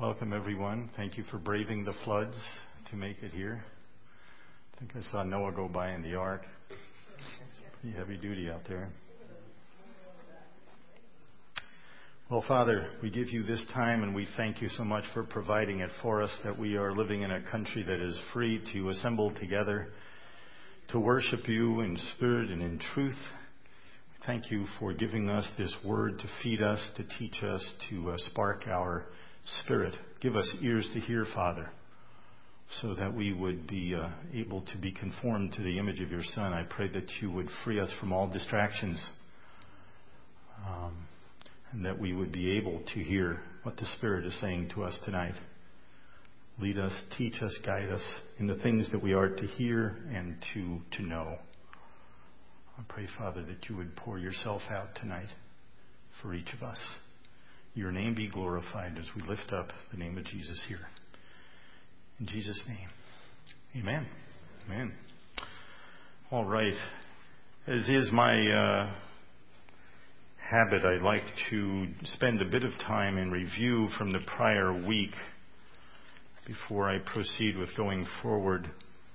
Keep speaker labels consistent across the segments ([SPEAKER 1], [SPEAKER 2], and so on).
[SPEAKER 1] Welcome, everyone. Thank you for braving the floods to make it here. I think I saw Noah go by in the ark. It's pretty heavy duty out there. Well, Father, we give you this time and we thank you so much for providing it for us, that we are living in a country that is free to assemble together to worship you in spirit and in truth. Thank you for giving us this word to feed us, to teach us, to spark our spirit. Give us ears to hear, Father, so that we would be able to be conformed to the image of your Son. I pray that you would free us from all distractions, and that we would be able to hear what the Spirit is saying to us tonight. Lead us, teach us, guide us in the things that we are to hear and to know. I pray, Father, that you would pour yourself out tonight for each of us. Your name be glorified as we lift up the name of Jesus here. In Jesus' name, amen. Amen. All right. As is my habit, I'd like to spend a bit of time in review from the prior week before I proceed with going forward.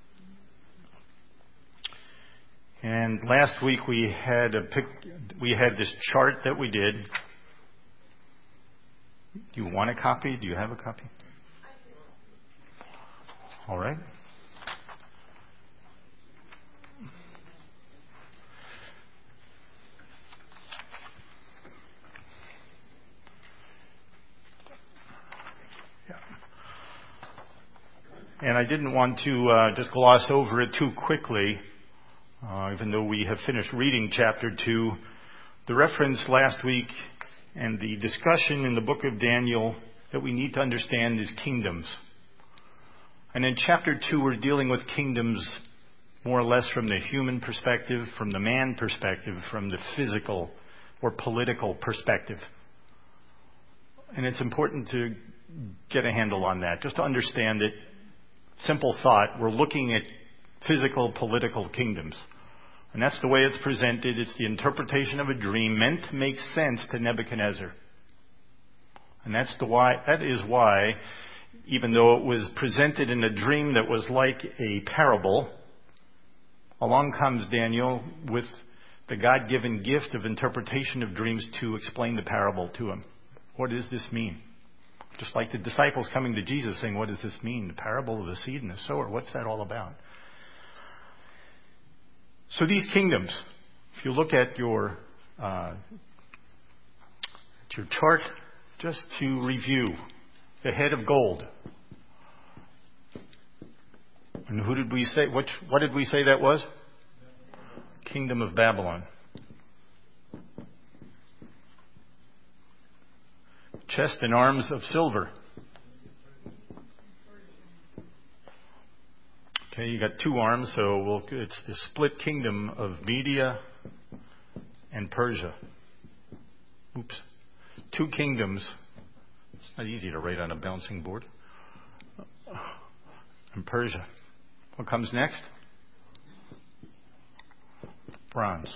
[SPEAKER 1] And last week we had this chart that we did. Do you want a copy? Do you have a copy? All right. Yeah. And I didn't want to just gloss over it too quickly. Even though we have finished reading chapter 2, the reference last week and the discussion in the book of Daniel that we need to understand is kingdoms. And in chapter 2, we're dealing with kingdoms more or less from the human perspective, from the man perspective, from the physical or political perspective. And it's important to get a handle on that, just to understand it. Simple thought, we're looking at physical, political kingdoms. And that's the way it's presented. It's the interpretation of a dream meant to make sense to Nebuchadnezzar. And that is why, even though it was presented in a dream that was like a parable, along comes Daniel with the God-given gift of interpretation of dreams to explain the parable to him. What does this mean? Just like the disciples coming to Jesus saying, what does this mean? The parable of the seed and the sower. What's that all about? So these kingdoms, if you look at your chart, just to review, the head of gold. And who did we say? What did we say that was? Kingdom of Babylon. Chest and arms of silver. Okay, you got two arms, so it's the split kingdom of Media and Persia. Oops. Two kingdoms. It's not easy to write on a bouncing board. And Persia. What comes next? Bronze.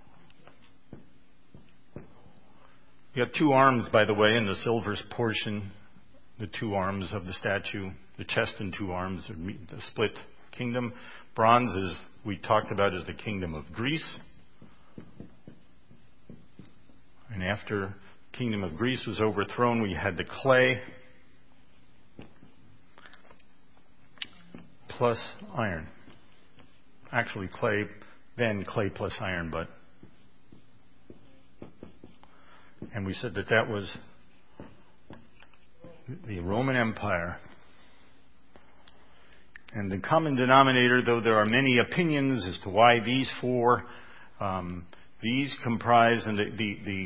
[SPEAKER 1] You got two arms, by the way, in the silver's portion. The two arms of the statue. The chest and two arms are the split kingdom. Bronze, as we talked about, is the kingdom of Greece. And after the kingdom of Greece was overthrown, we had the clay plus iron. Actually, clay, then clay plus iron, but. And we said that was the Roman Empire. And the common denominator, though there are many opinions as to why these four, these comprise, and the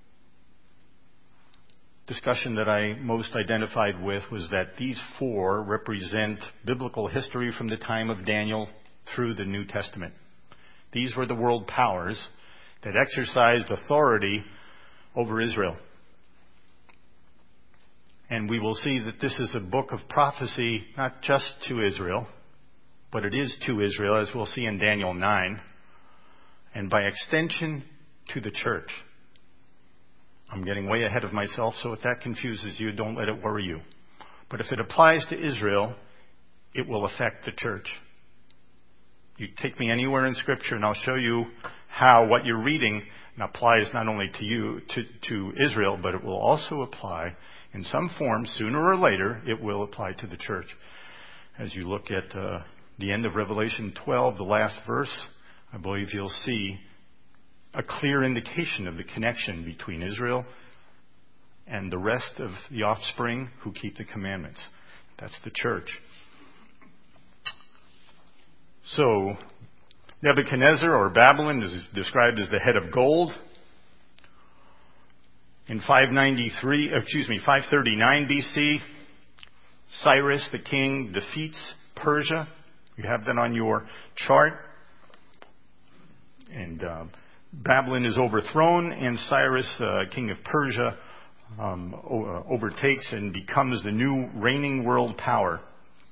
[SPEAKER 1] discussion that I most identified with was that these four represent biblical history from the time of Daniel through the New Testament. These were the world powers that exercised authority over Israel. And we will see that this is a book of prophecy, not just to Israel, but it is to Israel, as we'll see in Daniel 9, and by extension to the church. I'm getting way ahead of myself, so if that confuses you, don't let it worry you. But if it applies to Israel, it will affect the church. You take me anywhere in Scripture and I'll show you how what you're reading applies not only to you, to Israel, but it will also apply in some form, sooner or later, it will apply to the church. As you look at the end of Revelation 12, the last verse, I believe you'll see a clear indication of the connection between Israel and the rest of the offspring who keep the commandments. That's the church. So, Nebuchadnezzar, or Babylon, is described as the head of gold. In 539 BC, Cyrus the king defeats Persia. You have that on your chart. And Babylon is overthrown, and Cyrus, king of Persia, overtakes and becomes the new reigning world power.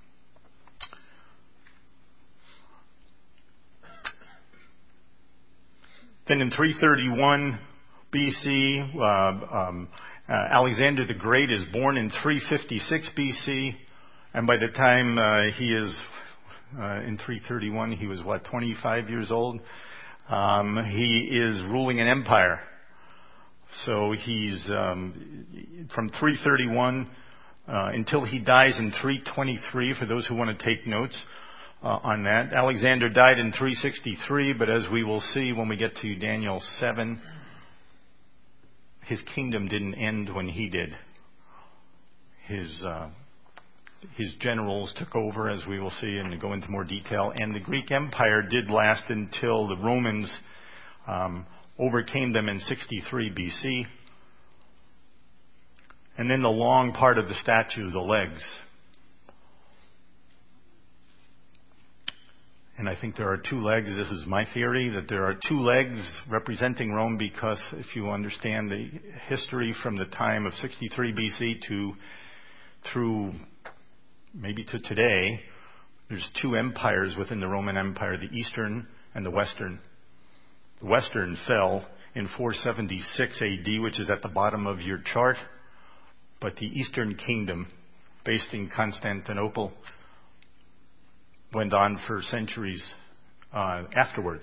[SPEAKER 1] Then in 331 BC, Alexander the Great is born in 356 BC, and by the time he is in 331, he was 25 years old. He is ruling an empire. So he's from 331 until he dies in 323, for those who want to take notes on that. Alexander died in 363, but as we will see when we get to Daniel 7, his kingdom didn't end when he did. His generals took over, as we will see, and go into more detail. And the Greek Empire did last until the Romans overcame them in 63 BC. And then the long part of the statue, the legs. And I think there are two legs. This is my theory, that there are two legs representing Rome, because if you understand the history from the time of 63 BC through maybe to today, there's two empires within the Roman Empire, the Eastern and the Western. The Western fell in 476 AD, which is at the bottom of your chart, but the Eastern Kingdom, based in Constantinople, went on for centuries afterwards.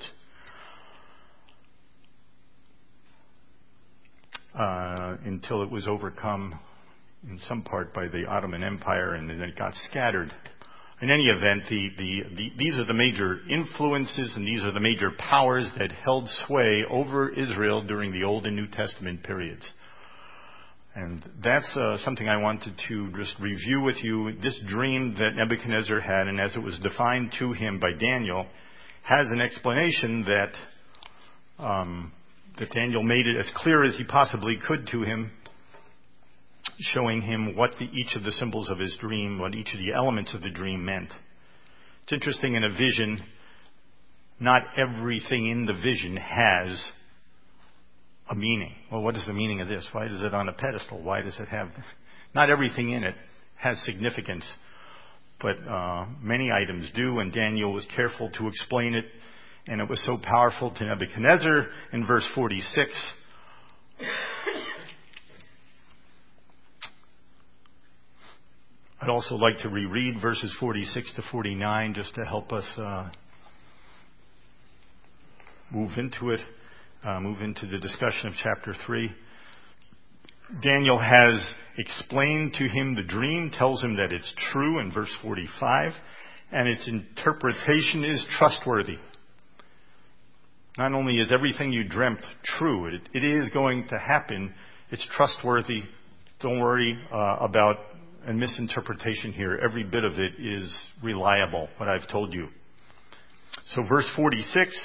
[SPEAKER 1] Until it was overcome in some part by the Ottoman Empire, and then it got scattered. In any event, these are the major influences, and these are the major powers that held sway over Israel during the Old and New Testament periods. And that's something I wanted to just review with you. This dream that Nebuchadnezzar had, and as it was defined to him by Daniel, has an explanation that Daniel made it as clear as he possibly could to him, showing him what each of the symbols of his dream, what each of the elements of the dream meant. It's interesting, in a vision, not everything in the vision has a meaning. Well, what is the meaning of this? Why is it on a pedestal? Why does it have... Not everything in it has significance, but many items do, and Daniel was careful to explain it, and it was so powerful to Nebuchadnezzar. In verse 46, I'd also like to reread verses 46 to 49 just to help us move into it. Move into the discussion of chapter 3. Daniel has explained to him the dream, tells him that it's true in verse 45, and its interpretation is trustworthy. Not only is everything you dreamt true, it is going to happen, it's trustworthy. Don't worry about a misinterpretation here. Every bit of it is reliable, what I've told you. So verse 46,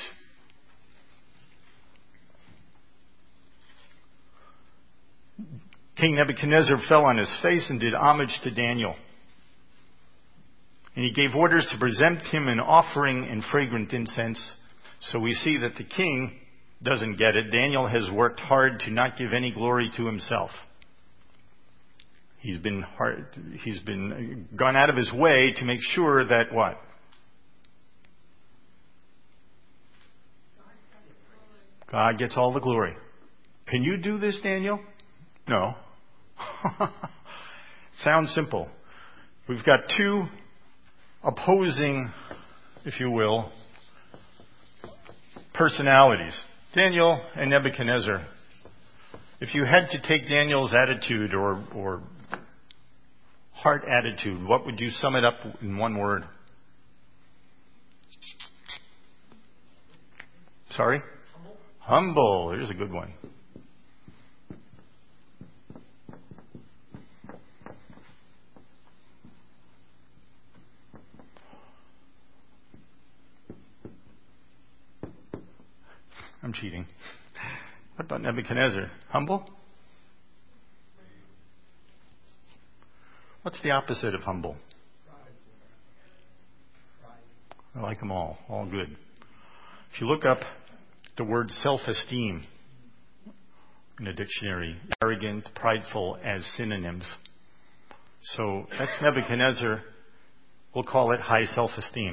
[SPEAKER 1] King Nebuchadnezzar fell on his face and did homage to Daniel. And he gave orders to present him an offering and fragrant incense. So we see that the king doesn't get it. Daniel has worked hard to not give any glory to himself. He's been gone out of his way to make sure that what? God gets all the glory. Can you do this, Daniel? No. Sounds simple. We've got two opposing, if you will, personalities, Daniel and Nebuchadnezzar. If you had to take Daniel's attitude or heart attitude, what would you sum it up in one word? Sorry? Humble. Here's a good one. I'm cheating. What about Nebuchadnezzar? Humble? What's the opposite of humble? I like them all. All good. If you look up the word self-esteem in a dictionary, arrogant, prideful as synonyms. So that's Nebuchadnezzar. We'll call it high self-esteem.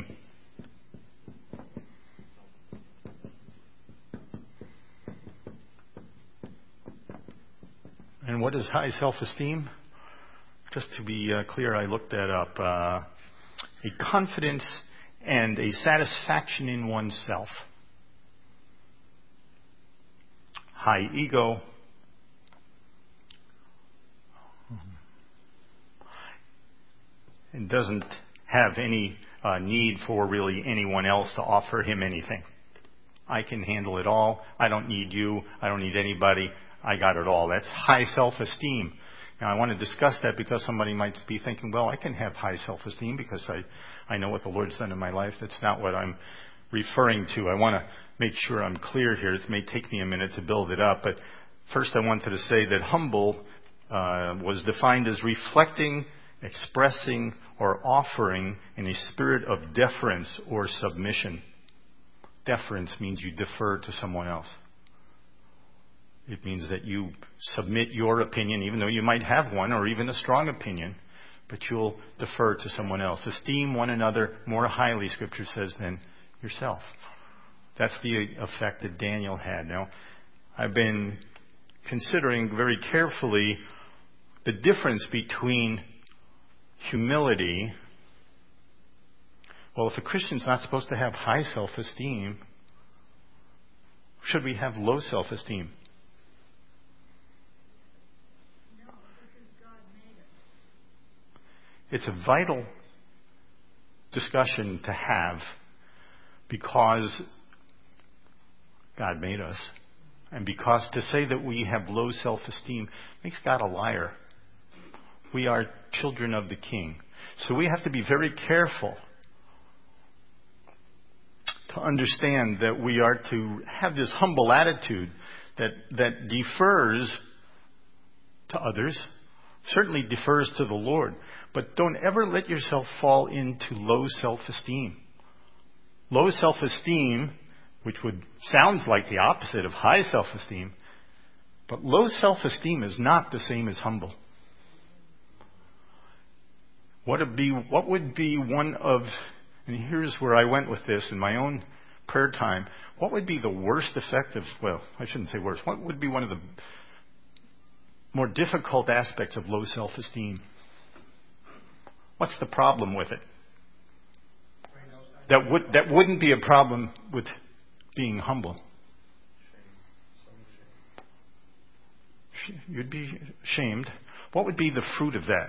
[SPEAKER 1] And what is high self-esteem? Just to be clear, I looked that up. A confidence and a satisfaction in oneself. High ego. And doesn't have any need for really anyone else to offer him anything. I can handle it all. I don't need you. I don't need anybody. I got it all. That's high self-esteem. Now, I want to discuss that because somebody might be thinking, well, I can have high self-esteem because I know what the Lord's done in my life. That's not what I'm referring to. I want to make sure I'm clear here. It may take me a minute to build it up, but first I wanted to say that humble was defined as reflecting, expressing, or offering in a spirit of deference or submission. Deference means you defer to someone else. It means that you submit your opinion, even though you might have one or even a strong opinion, but you'll defer to someone else. Esteem one another more highly, Scripture says, than yourself. That's the effect that Daniel had. Now, I've been considering very carefully the difference between humility. Well, if a Christian's not supposed to have high self-esteem, should we have low self-esteem? It's a vital discussion to have because God made us. And because to say that we have low self-esteem makes God a liar. We are children of the King. So we have to be very careful to understand that we are to have this humble attitude that defers to others, certainly defers to the Lord. But don't ever let yourself fall into low self-esteem. Low self-esteem, which sounds like the opposite of high self-esteem, but low self-esteem is not the same as humble. What would be one of, and here's where I went with this in my own prayer time, what would be the worst effect of, well, I shouldn't say worst, what would be one of the more difficult aspects of low self-esteem? What's the problem with it? That wouldn't be a problem with being humble. You'd be ashamed. What would be the fruit of that?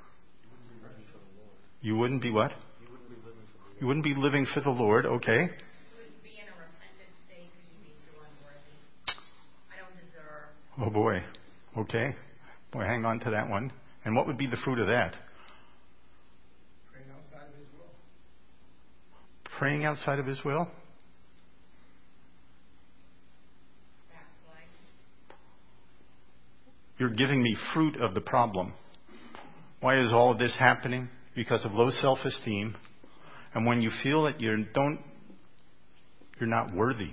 [SPEAKER 1] You wouldn't be what? You wouldn't be living for the Lord, okay.
[SPEAKER 2] You wouldn't be in a repentant state because you'd be too unworthy. I don't deserve.
[SPEAKER 1] Oh boy. Okay. Boy, hang on to that one. And what would be the fruit of that?
[SPEAKER 3] Praying outside of His will.
[SPEAKER 1] Praying outside of His will?
[SPEAKER 2] Backslide.
[SPEAKER 1] You're giving me fruit of the problem. Why is all of this happening? Because of low self-esteem. And when you feel that you're not worthy.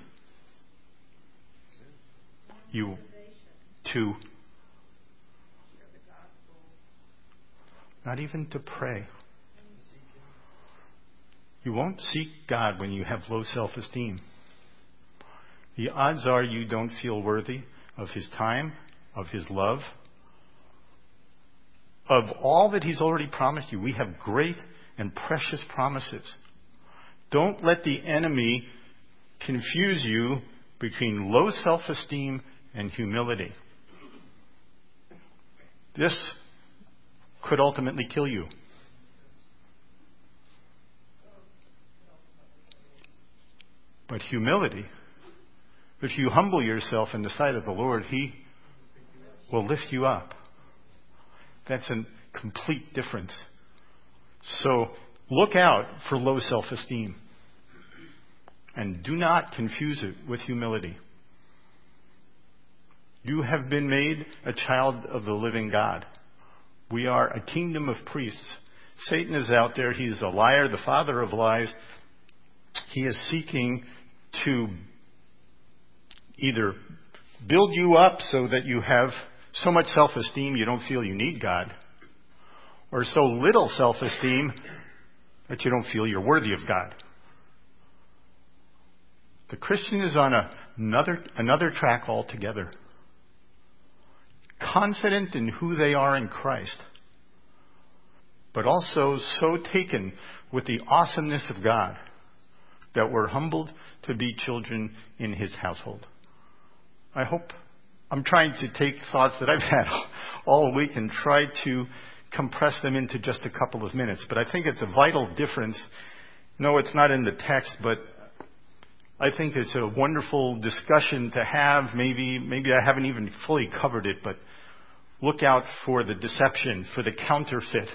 [SPEAKER 1] Not even to pray. You won't seek God when you have low self-esteem. The odds are you don't feel worthy of His time, of His love, of all that He's already promised you. We have great and precious promises. Don't let the enemy confuse you between low self-esteem and humility. This could ultimately kill you. But humility, if you humble yourself in the sight of the Lord, He will lift you up. That's a complete difference. So look out for low self-esteem. And do not confuse it with humility. You have been made a child of the living God. We are a kingdom of priests. Satan is out there. He's a liar, the father of lies. He is seeking to either build you up so that you have so much self-esteem you don't feel you need God, or so little self-esteem that you don't feel you're worthy of God. The Christian is on another track altogether. Confident in who they are in Christ, but also so taken with the awesomeness of God that we're humbled to be children in His household. I hope I'm trying to take thoughts that I've had all week and try to compress them into just a couple of minutes. But I think it's a vital difference. No, it's not in the text, but I think it's a wonderful discussion to have. Maybe I haven't even fully covered it, but look out for the deception, for the counterfeit.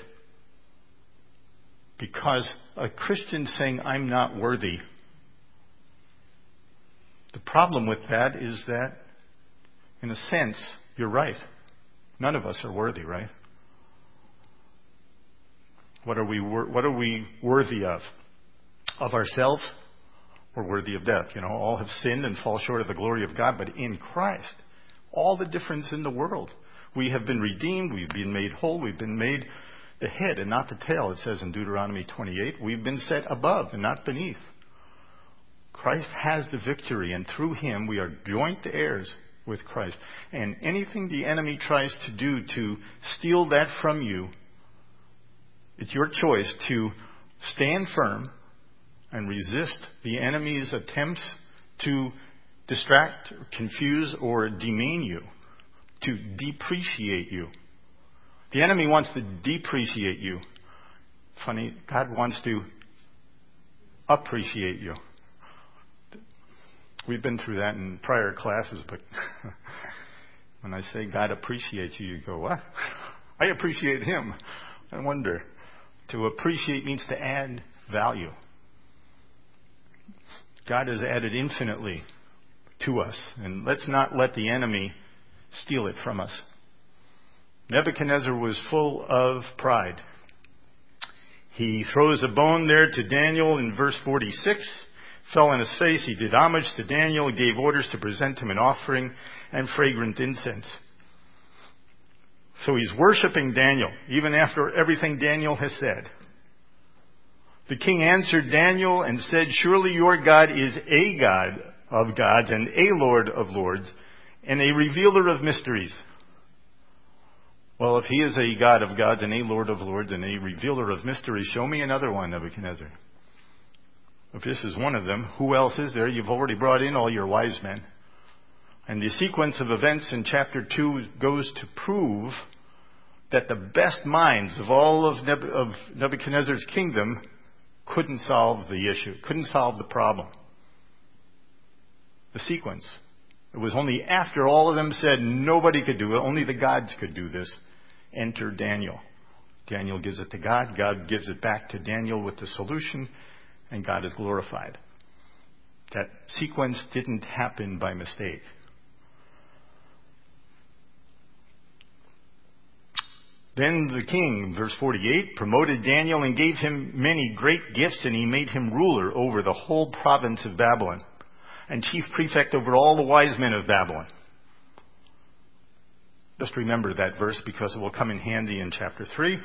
[SPEAKER 1] Because a Christian saying, I'm not worthy, the problem with that is that, in a sense, you're right. None of us are worthy, right? What are we worthy of? Of ourselves? We're worthy of death. All have sinned and fall short of the glory of God. But in Christ, all the difference in the world. We have been redeemed. We've been made whole. We've been made the head and not the tail, it says in Deuteronomy 28. We've been set above and not beneath. Christ has the victory, and through Him we are joint heirs with Christ. And anything the enemy tries to do to steal that from you, it's your choice to stand firm and resist the enemy's attempts to distract, confuse, or demean you, to depreciate you. The enemy wants to depreciate you. Funny, God wants to appreciate you. We've been through that in prior classes, but when I say God appreciates you, you go, what? I appreciate Him. I wonder. To appreciate means to add value. God has added infinitely to us, and let's not let the enemy steal it from us. Nebuchadnezzar was full of pride. He throws a bone there to Daniel in verse 46, fell on his face. He did homage to Daniel, gave orders to present him an offering and fragrant incense. So he's worshiping Daniel, even after everything Daniel has said. The king answered Daniel and said, surely your God is a God of gods and a Lord of lords and a revealer of mysteries. Well, if He is a God of gods and a Lord of lords and a revealer of mysteries, show me another one, Nebuchadnezzar. If this is one of them, who else is there? You've already brought in all your wise men. And the sequence of events in chapter 2 goes to prove that the best minds of all of Nebuchadnezzar's kingdom couldn't solve the issue, couldn't solve the problem. The sequence. It was only after all of them said nobody could do it, only the gods could do this. Enter Daniel. Daniel gives it to God. God gives it back to Daniel with the solution, and God is glorified. That sequence didn't happen by mistake. Then the king, verse 48, promoted Daniel and gave him many great gifts, and he made him ruler over the whole province of Babylon and chief prefect over all the wise men of Babylon. Just remember that verse because it will come in handy in chapter 3.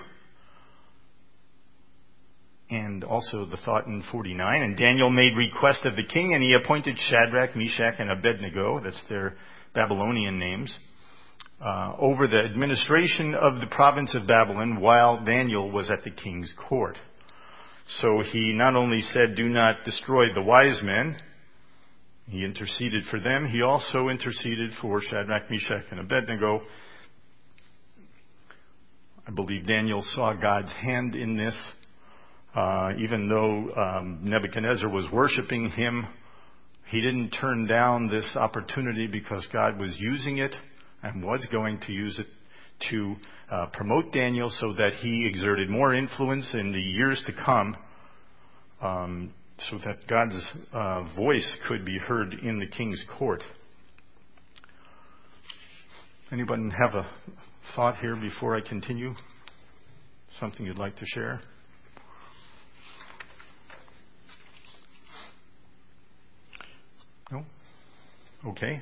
[SPEAKER 1] And also the thought in 49. And Daniel made request of the king, and he appointed Shadrach, Meshach, and Abednego, that's their Babylonian names, over the administration of the province of Babylon while Daniel was at the king's court. So he not only said, "Do not destroy the wise men," he interceded for them. He also interceded for Shadrach, Meshach, and Abednego. I believe Daniel saw God's hand in this. Even though Nebuchadnezzar was worshiping him, he didn't turn down this opportunity because God was using it and was going to use it to promote Daniel so that he exerted more influence in the years to come, so that God's voice could be heard in the king's court. Anyone have a thought here before I continue? Something you'd like to share? No? Okay.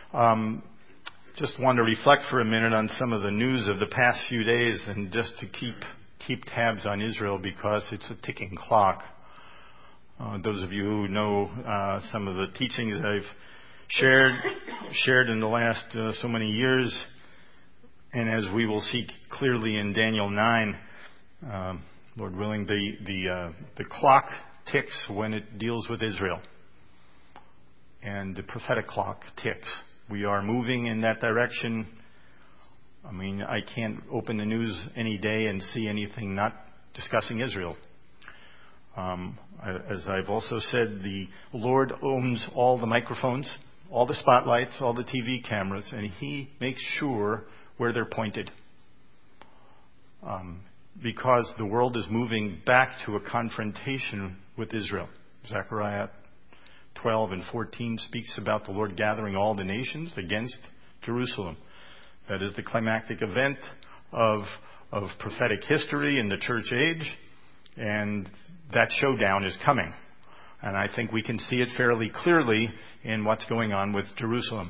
[SPEAKER 1] Just want to reflect for a minute on some of the news of the past few days, and just to keep tabs on Israel, because it's a ticking clock. Those of you who know some of the teachings that I've shared in the last so many years, and as we will see clearly in Daniel 9, Lord willing, the clock ticks when it deals with Israel, and the prophetic clock ticks. We are moving in that direction. I mean, I can't open the news any day and see anything not discussing Israel. As I've also said, the Lord owns all the microphones, all the spotlights, all the TV cameras, and He makes sure where they're pointed. Because the world is moving back to a confrontation with Israel. Zechariah 12 and 14 speaks about the Lord gathering all the nations against Jerusalem. That is the climactic event of prophetic history in the church age, and that showdown is coming. And I think we can see it fairly clearly in what's going on with Jerusalem.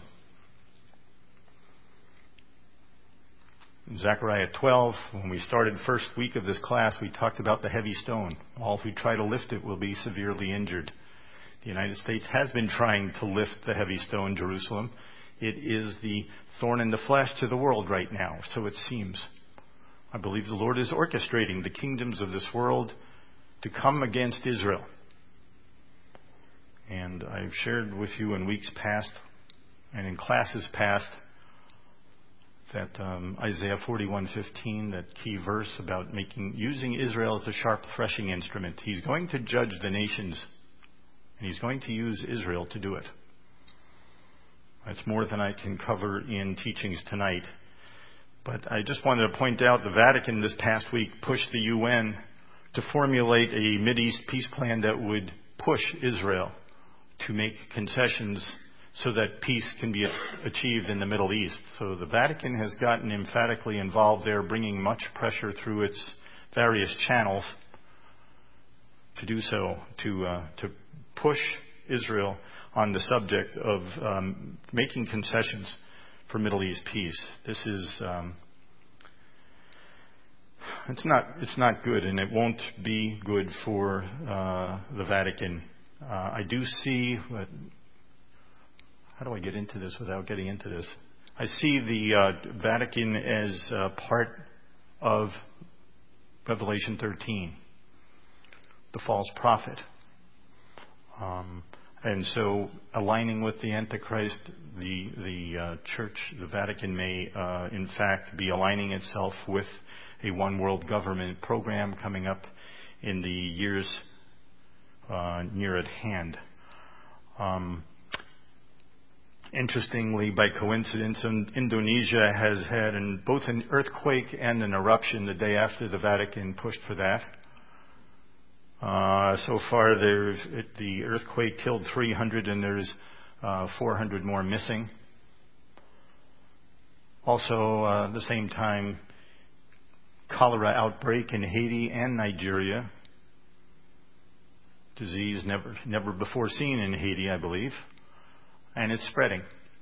[SPEAKER 1] In Zechariah 12, when we started the first week of this class, we talked about the heavy stone. All who try to lift it will be severely injured. The United States has been trying to lift the heavy stone, Jerusalem. It is the thorn in the flesh to the world right now, so it seems. I believe the Lord is orchestrating the kingdoms of this world to come against Israel. And I've shared with you in weeks past and in classes past that Isaiah 41:15, that key verse about using Israel as a sharp threshing instrument. He's going to judge the nations, and He's going to use Israel to do it. That's more than I can cover in teachings tonight. But I just wanted to point out the Vatican this past week pushed the UN to formulate a Mideast peace plan that would push Israel to make concessions so that peace can be achieved in the Middle East. So the Vatican has gotten emphatically involved there, bringing much pressure through its various channels to do so, to push Israel on the subject of making concessions for Middle East peace. This is it's not good, and it won't be good for the Vatican. I do see. How do I get into this without getting into this? I see the Vatican as part of Revelation 13, the false prophet. And so aligning with the Antichrist, the Church, the Vatican may, in fact, be aligning itself with a one world government program coming up in the years near at hand. Interestingly, by coincidence, Indonesia has had both an earthquake and an eruption the day after the Vatican pushed for that. So far, the earthquake killed 300, and there's 400 more missing. Also, at the same time, cholera outbreak in Haiti and Nigeria. Disease never before seen in Haiti, I believe. And it's spreading.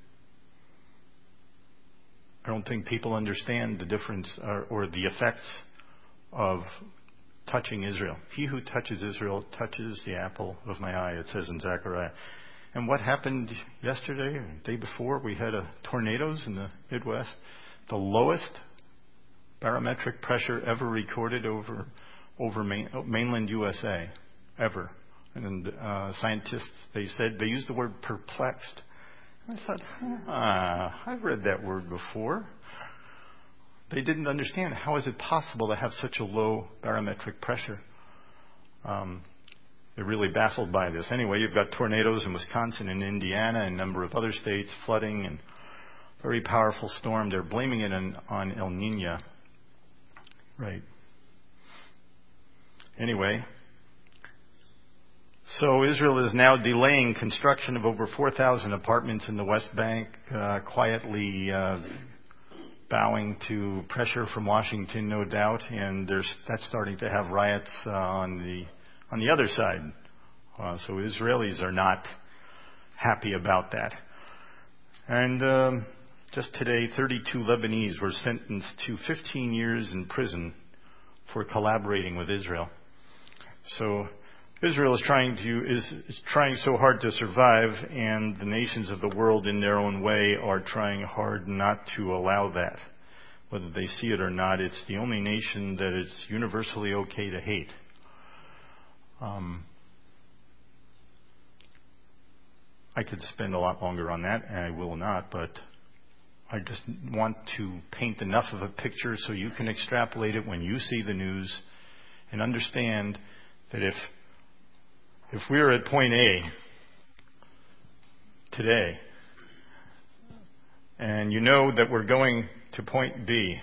[SPEAKER 1] I don't think people understand the difference or the effects of touching Israel. He who touches Israel touches the apple of my eye, it says in Zechariah. And what happened yesterday or the day before? We had tornadoes in the Midwest. The lowest barometric pressure ever recorded over mainland USA, ever. And scientists, they said, they used the word perplexed. I thought, I've read that word before. They didn't understand, how is it possible to have such a low barometric pressure? They're really baffled by this. Anyway, you've got tornadoes in Wisconsin and Indiana and a number of other states, flooding and very powerful storm. They're blaming it on El Nino. Right. Anyway, so Israel is now delaying construction of over 4,000 apartments in the West Bank, quietly bowing to pressure from Washington, no doubt, and that's starting to have riots on the other side. So Israelis are not happy about that. And just today, 32 Lebanese were sentenced to 15 years in prison for collaborating with Israel. So Israel is trying so hard to survive, and the nations of the world in their own way are trying hard not to allow that. Whether they see it or not, it's the only nation that it's universally okay to hate. I could spend a lot longer on that, and I will not, but I just want to paint enough of a picture so you can extrapolate it when you see the news and understand that if we're at point A today, and you know that we're going to point B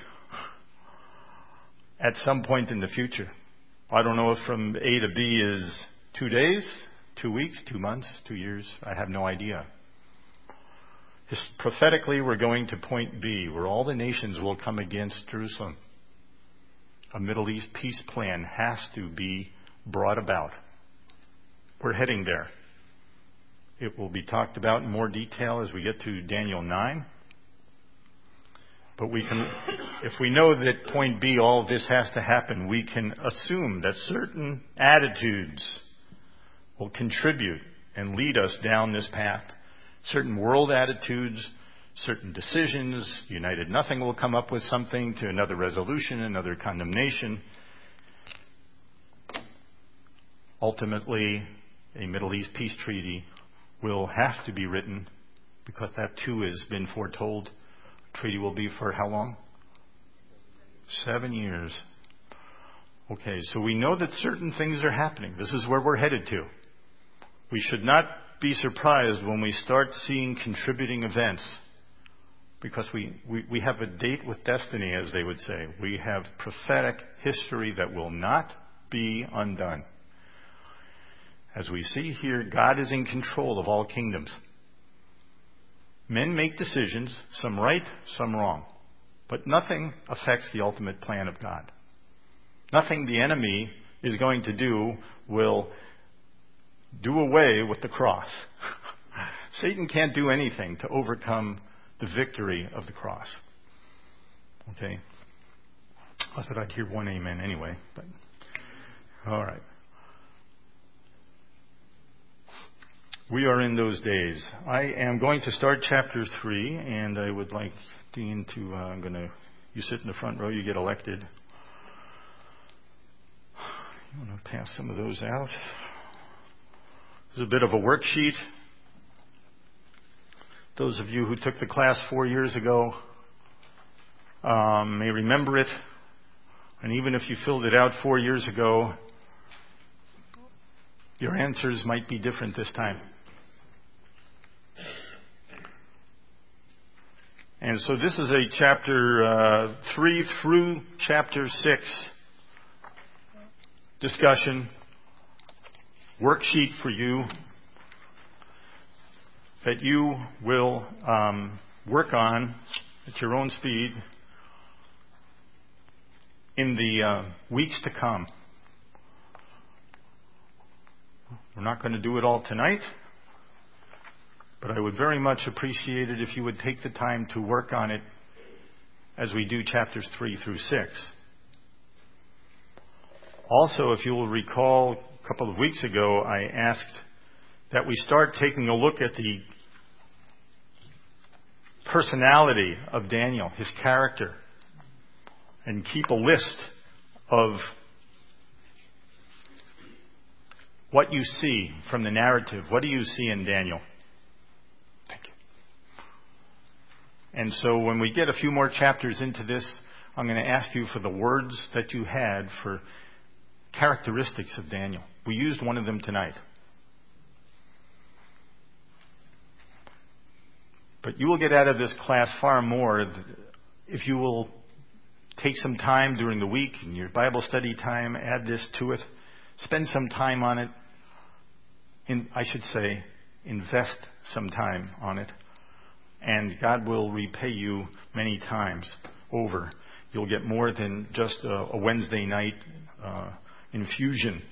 [SPEAKER 1] at some point in the future, I don't know if from A to B is 2 days, 2 weeks, 2 months, 2 years, I have no idea. Prophetically, we're going to point B, where all the nations will come against Jerusalem. A Middle East peace plan has to be brought about. We're heading there. It will be talked about in more detail as we get to Daniel 9. But if we know that point B, all of this has to happen, we can assume that certain attitudes will contribute and lead us down this path. Certain world attitudes, certain decisions. United Nothing will come up with something, to another resolution, another condemnation. Ultimately, a Middle East peace treaty will have to be written, because that too has been foretold. Treaty will be for how long? 7 years. Okay, so we know that certain things are happening. This is where we're headed to. We should not be surprised when we start seeing contributing events, because we have a date with destiny, as they would say. We have prophetic history that will not be undone. As we see here, God is in control of all kingdoms. Men make decisions, some right, some wrong. But nothing affects the ultimate plan of God. Nothing the enemy is going to do will do away with the cross. Satan can't do anything to overcome the victory of the cross. Okay? I thought I'd hear one amen anyway, but all right. We are in those days. I am going to start chapter 3, and I would like Dean to, you sit in the front row, you get elected. You want to pass some of those out? There's a bit of a worksheet. Those of you who took the class 4 years ago may remember it. And even if you filled it out 4 years ago, your answers might be different this time. And so this is a chapter 3 through chapter 6 discussion, worksheet for you that you will work on at your own speed in the weeks to come. We're not going to do it all tonight, but I would very much appreciate it if you would take the time to work on it as we do chapters 3 through 6. Also, if you will recall, a couple of weeks ago, I asked that we start taking a look at the personality of Daniel, his character, and keep a list of what you see from the narrative. What do you see in Daniel? Thank you. And so when we get a few more chapters into this, I'm going to ask you for the words that you had for characteristics of Daniel. We used one of them tonight. But you will get out of this class far more if you will take some time during the week in your Bible study time, add this to it, spend some time on it, invest some time on it, and God will repay you many times over. You'll get more than just a Wednesday night infusion.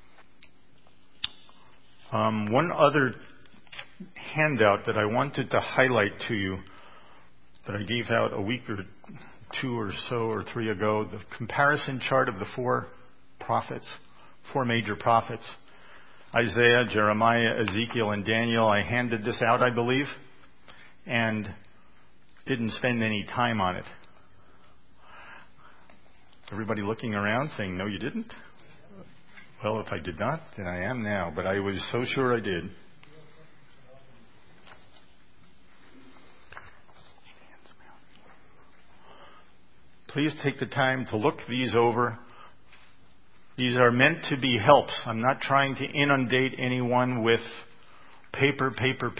[SPEAKER 1] One other handout that I wanted to highlight to you that I gave out a week or two or so or three ago, the comparison chart of the four major prophets, Isaiah, Jeremiah, Ezekiel, and Daniel. I handed this out, I believe, and didn't spend any time on it. Everybody looking around saying, no, you didn't? Well, if I did not, then I am now, but I was so sure I did. Please take the time to look these over. These are meant to be helps. I'm not trying to inundate anyone with paper.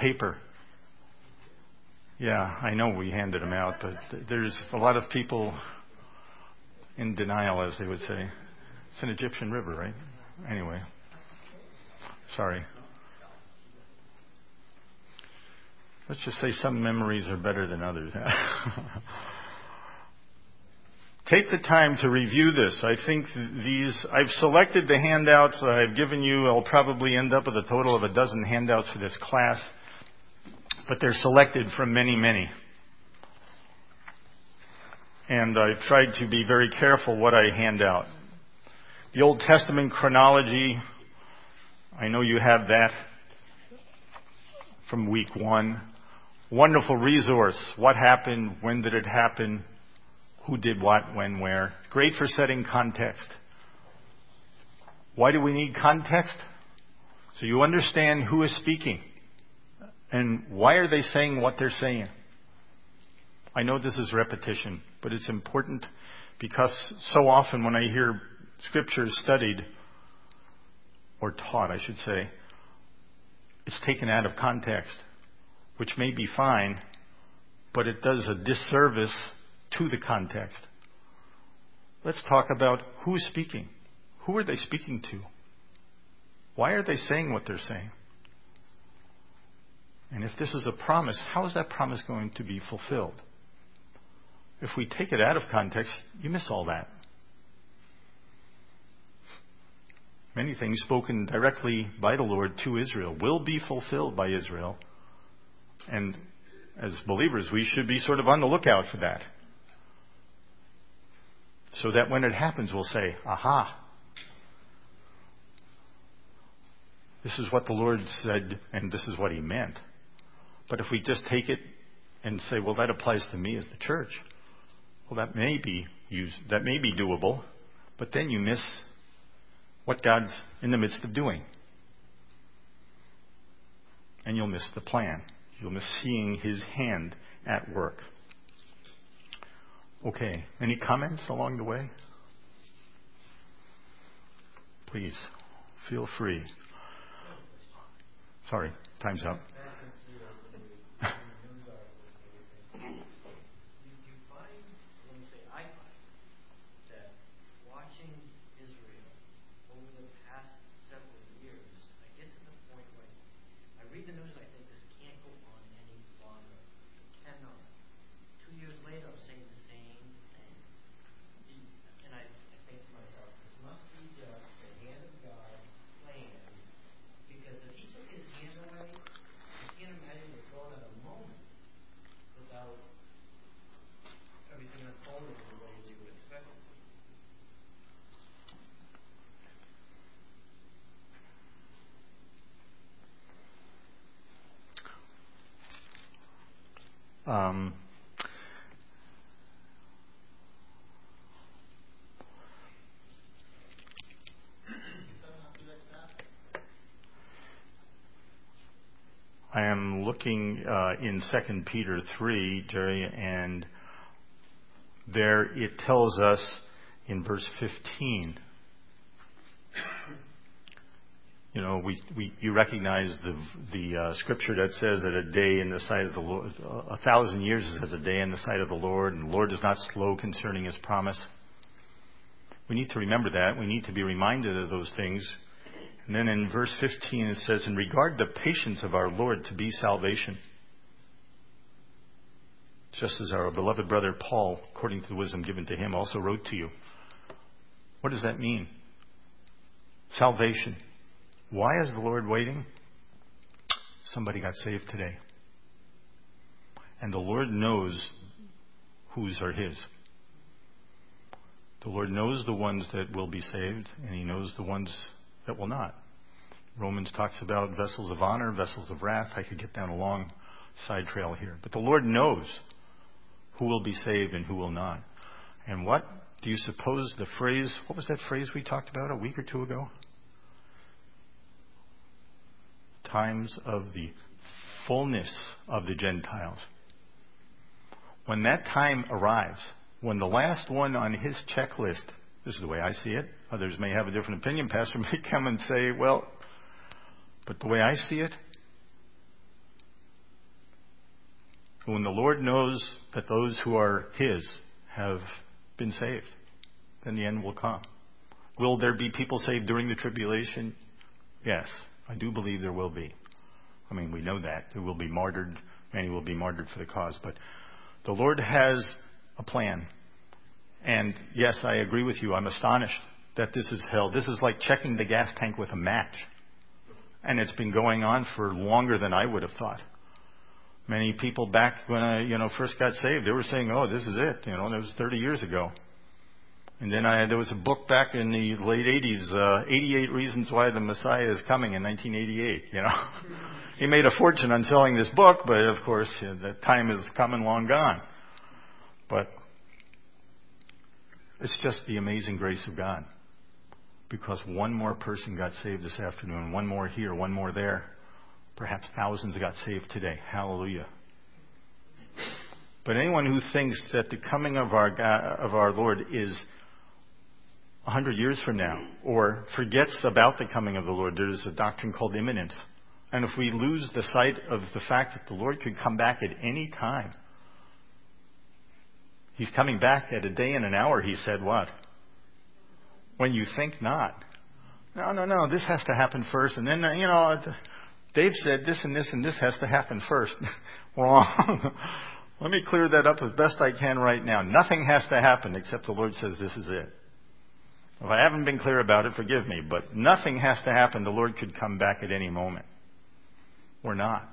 [SPEAKER 1] Yeah, I know we handed them out, but there's a lot of people in denial, as they would say. It's an Egyptian river, right? Anyway, sorry. Let's just say some memories are better than others. Take the time to review this. I think I've selected the handouts I've given you. I'll probably end up with a total of 12 handouts for this class, but they're selected from many. And I've tried to be very careful what I hand out. The Old Testament chronology, I know you have that from week 1. Wonderful resource. What happened? When did it happen? Who did what, when, where. Great for setting context. Why do we need context? So you understand who is speaking. And why are they saying what they're saying? I know this is repetition, but it's important because so often when I hear scriptures studied, or taught, I should say, it's taken out of context, which may be fine, but it does a disservice to the context. Let's talk about who is speaking. Who are they speaking to? Why are they saying what they're saying? And if this is a promise, how is that promise going to be fulfilled? If we take it out of context, you miss all that. Many things spoken directly by the Lord to Israel will be fulfilled by Israel. And as believers, we should be sort of on the lookout for that. So that when it happens, we'll say, aha, this is what the Lord said, and this is what He meant. But if we just take it and say, well, that applies to me as the church, well, that may be doable, but then you miss what God's in the midst of doing. And you'll miss the plan. You'll miss seeing His hand at work. Okay, any comments along the way? Please, feel free. Sorry, time's up. I am looking in 2 Peter 3, Jerry, and there it tells us in verse 15. You know, you recognize the scripture that says that a day in the sight of the Lord, 1,000 years is as a day in the sight of the Lord, and the Lord is not slow concerning His promise. We need to remember that. We need to be reminded of those things. And then in verse 15 it says, "In regard the patience of our Lord to be salvation, just as our beloved brother Paul, according to the wisdom given to him, also wrote to you." What does that mean? Salvation. Why is the Lord waiting? Somebody got saved today. And the Lord knows whose are His. The Lord knows the ones that will be saved, and He knows the ones that will not. Romans talks about vessels of honor, vessels of wrath. I could get down a long side trail here. But the Lord knows who will be saved and who will not. And what do you suppose the phrase, what was that phrase we talked about a week or two ago? Times of the fullness of the Gentiles. When that time arrives, when the last one on His checklist, this is the way I see it, others may have a different opinion, Pastor may come and say, well, but the way I see it, when the Lord knows that those who are His have been saved, then the end will come. Will there be people saved during the tribulation? Yes, I do believe there will be. I mean, we know that. There will be martyred. Many will be martyred for the cause. But the Lord has a plan. And yes, I agree with you. I'm astonished that this is held. This is like checking the gas tank with a match. And it's been going on for longer than I would have thought. Many people back when I, first got saved, they were saying, oh, this is it. That was 30 years ago. And then there was a book back in the late 80s, 88 Reasons Why the Messiah is Coming in 1988, He made a fortune on selling this book, but of course, that time is come and long gone. But it's just the amazing grace of God. Because one more person got saved this afternoon, one more here, one more there. Perhaps thousands got saved today. Hallelujah. But anyone who thinks that the coming of our Lord is 100 years from now, or forgets about the coming of the Lord, there's a doctrine called imminence. And if we lose the sight of the fact that the Lord could come back at any time, He's coming back at a day and an hour, He said what? When you think not. No, this has to happen first. And then, Dave said this and this and this has to happen first. Wrong. Let me clear that up as best I can right now. Nothing has to happen except the Lord says this is it. If I haven't been clear about it, forgive me. But nothing has to happen. The Lord could come back at any moment. Or not.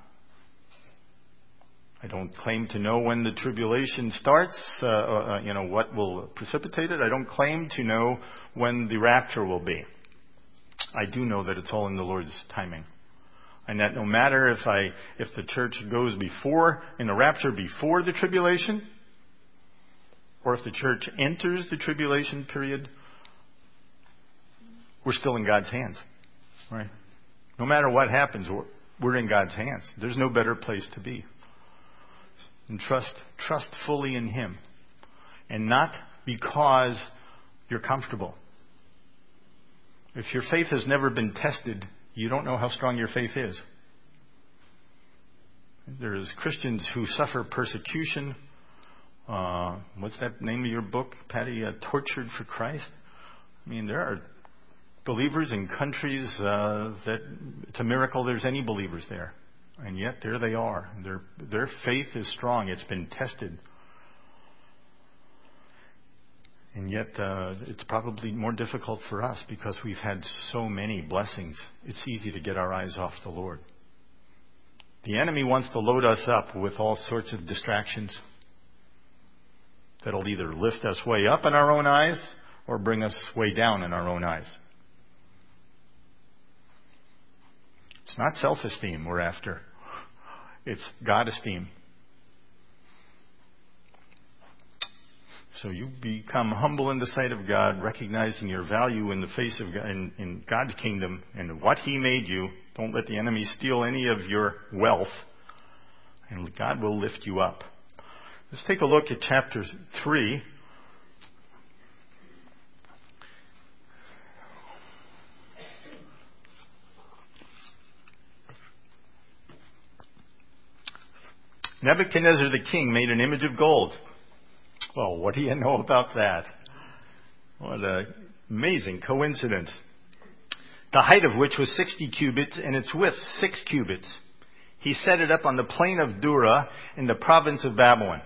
[SPEAKER 1] I don't claim to know when the tribulation starts, what will precipitate it. I don't claim to know when the rapture will be. I do know that it's all in the Lord's timing. And that no matter if the church goes in the rapture before the tribulation, or if the church enters the tribulation period, we're still in God's hands. Right? No matter what happens, we're in God's hands. There's no better place to be. And trust fully in Him. And not because you're comfortable. If your faith has never been tested, you don't know how strong your faith is. There's Christians who suffer persecution. What's that name of your book, Patty? Tortured for Christ. I mean, there are believers in countries that it's a miracle there's any believers there. And yet there they are. Their faith is strong. It's been tested. And yet it's probably more difficult for us because we've had so many blessings. It's easy to get our eyes off the Lord. The enemy wants to load us up with all sorts of distractions that'll either lift us way up in our own eyes or bring us way down in our own eyes. It's not self-esteem we're after. It's God-esteem. So you become humble in the sight of God, recognizing your value in the face of God, in God's kingdom and what He made you. Don't let the enemy steal any of your wealth, and God will lift you up. Let's take a look at chapter 3. Nebuchadnezzar the king made an image of gold. Well, what do you know about that? What an amazing coincidence. The height of which was 60 cubits and its width 6 cubits. He set it up on the plain of Dura in the province of Babylon.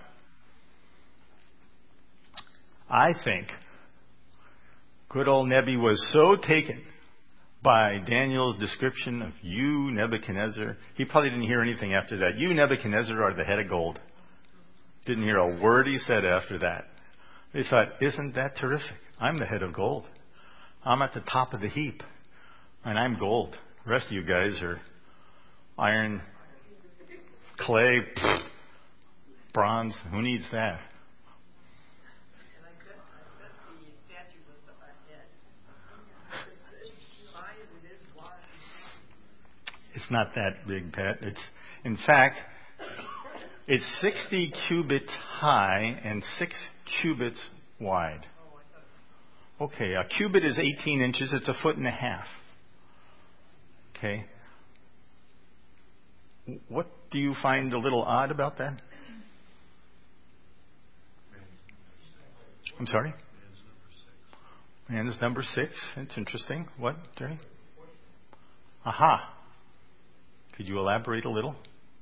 [SPEAKER 1] I think good old Nebi was so taken by Daniel's description of you, Nebuchadnezzar. He probably didn't hear anything after that. You, Nebuchadnezzar, are the head of gold. Didn't hear a word he said after that. He thought, isn't that terrific? I'm the head of gold. I'm at the top of the heap. And I'm gold. The rest of you guys are iron, clay, bronze. Who needs that? It's not that big, Pat. In fact, it's 60 cubits high and 6 cubits wide. Okay, a cubit is 18 inches. It's 1.5 feet. Okay. What do you find a little odd about that? I'm sorry? Man is number 6. It's interesting. What, Jerry? Aha. Could you elaborate a little?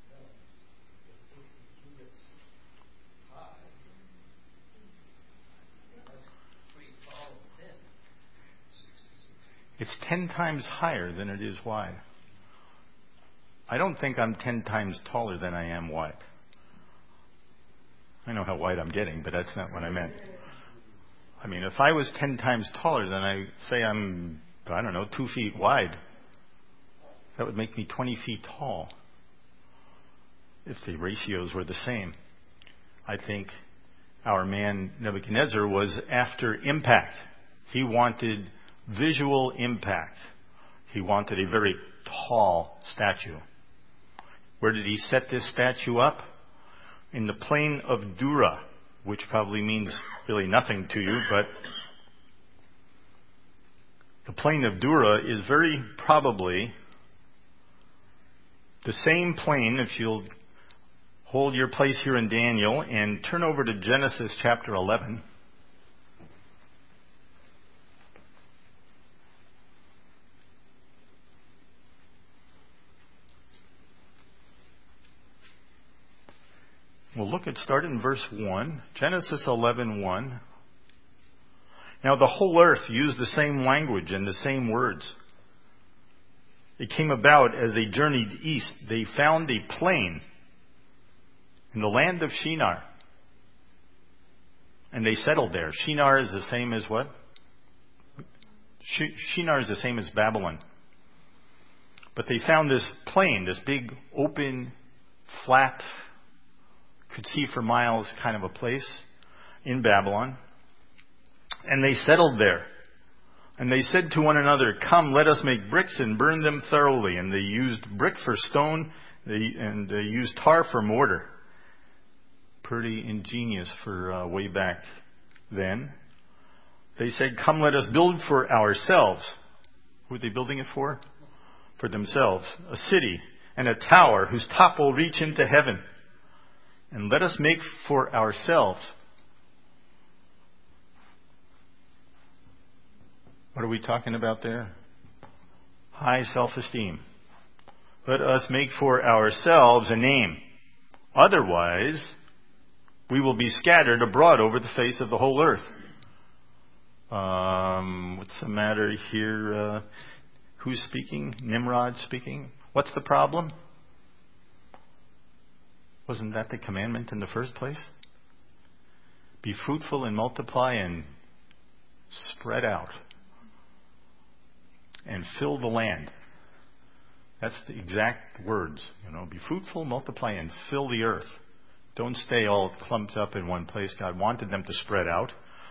[SPEAKER 1] It's 10 times higher than it is wide. I don't think I'm 10 times taller than I am wide. I know how wide I'm getting, but that's not what I meant. I mean, if I was 10 times taller than I say I'm, 2 feet wide, that would make me 20 feet tall if the ratios were the same. I think our man Nebuchadnezzar was after impact. He wanted visual impact. He wanted a very tall statue. Where did he set this statue up? In the plain of Dura, which probably means really nothing to you, but the plain of Dura is very probably the same plain. If you'll hold your place here in Daniel and turn over to Genesis chapter 11. We'll start in verse 1, Genesis 11:1. Now the whole earth used the same language and the same words. It came about as they journeyed east, they found a plain in the land of Shinar. And they settled there. Shinar is the same as what? Shinar is the same as Babylon. But they found this plain, this big, open, flat, could see for miles kind of a place in Babylon. And they settled there. And they said to one another, come, let us make bricks and burn them thoroughly. And they used brick for stone, and they used tar for mortar. Pretty ingenious for way back then. They said, come, let us build for ourselves. Who are they building it for? For themselves. A city and a tower whose top will reach into heaven. And let us make for ourselves. What are we talking about there? High self-esteem. Let us make for ourselves a name. Otherwise, we will be scattered abroad over the face of the whole earth. What's the matter here? Who's speaking? Nimrod speaking. What's the problem? Wasn't that the commandment in the first place? Be fruitful and multiply and spread out. And fill the land. That's the exact words. Be fruitful, multiply, and fill the earth. Don't stay all clumped up in one place. God wanted them to spread out.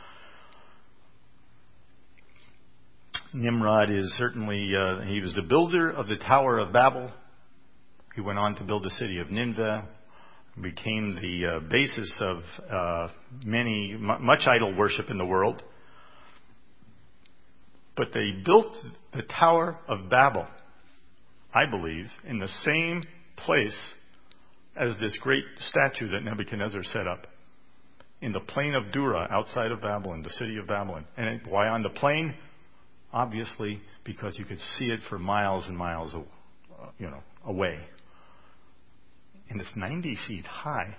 [SPEAKER 1] Nimrod is certainly, he was the builder of the Tower of Babel. He went on to build the city of Nineveh, became the basis of much idol worship in the world. But they built the Tower of Babel, I believe, in the same place as this great statue that Nebuchadnezzar set up in the plain of Dura outside of Babylon, the city of Babylon. And why on the plain? Obviously, because you could see it for miles and miles, away. And it's 90 feet high.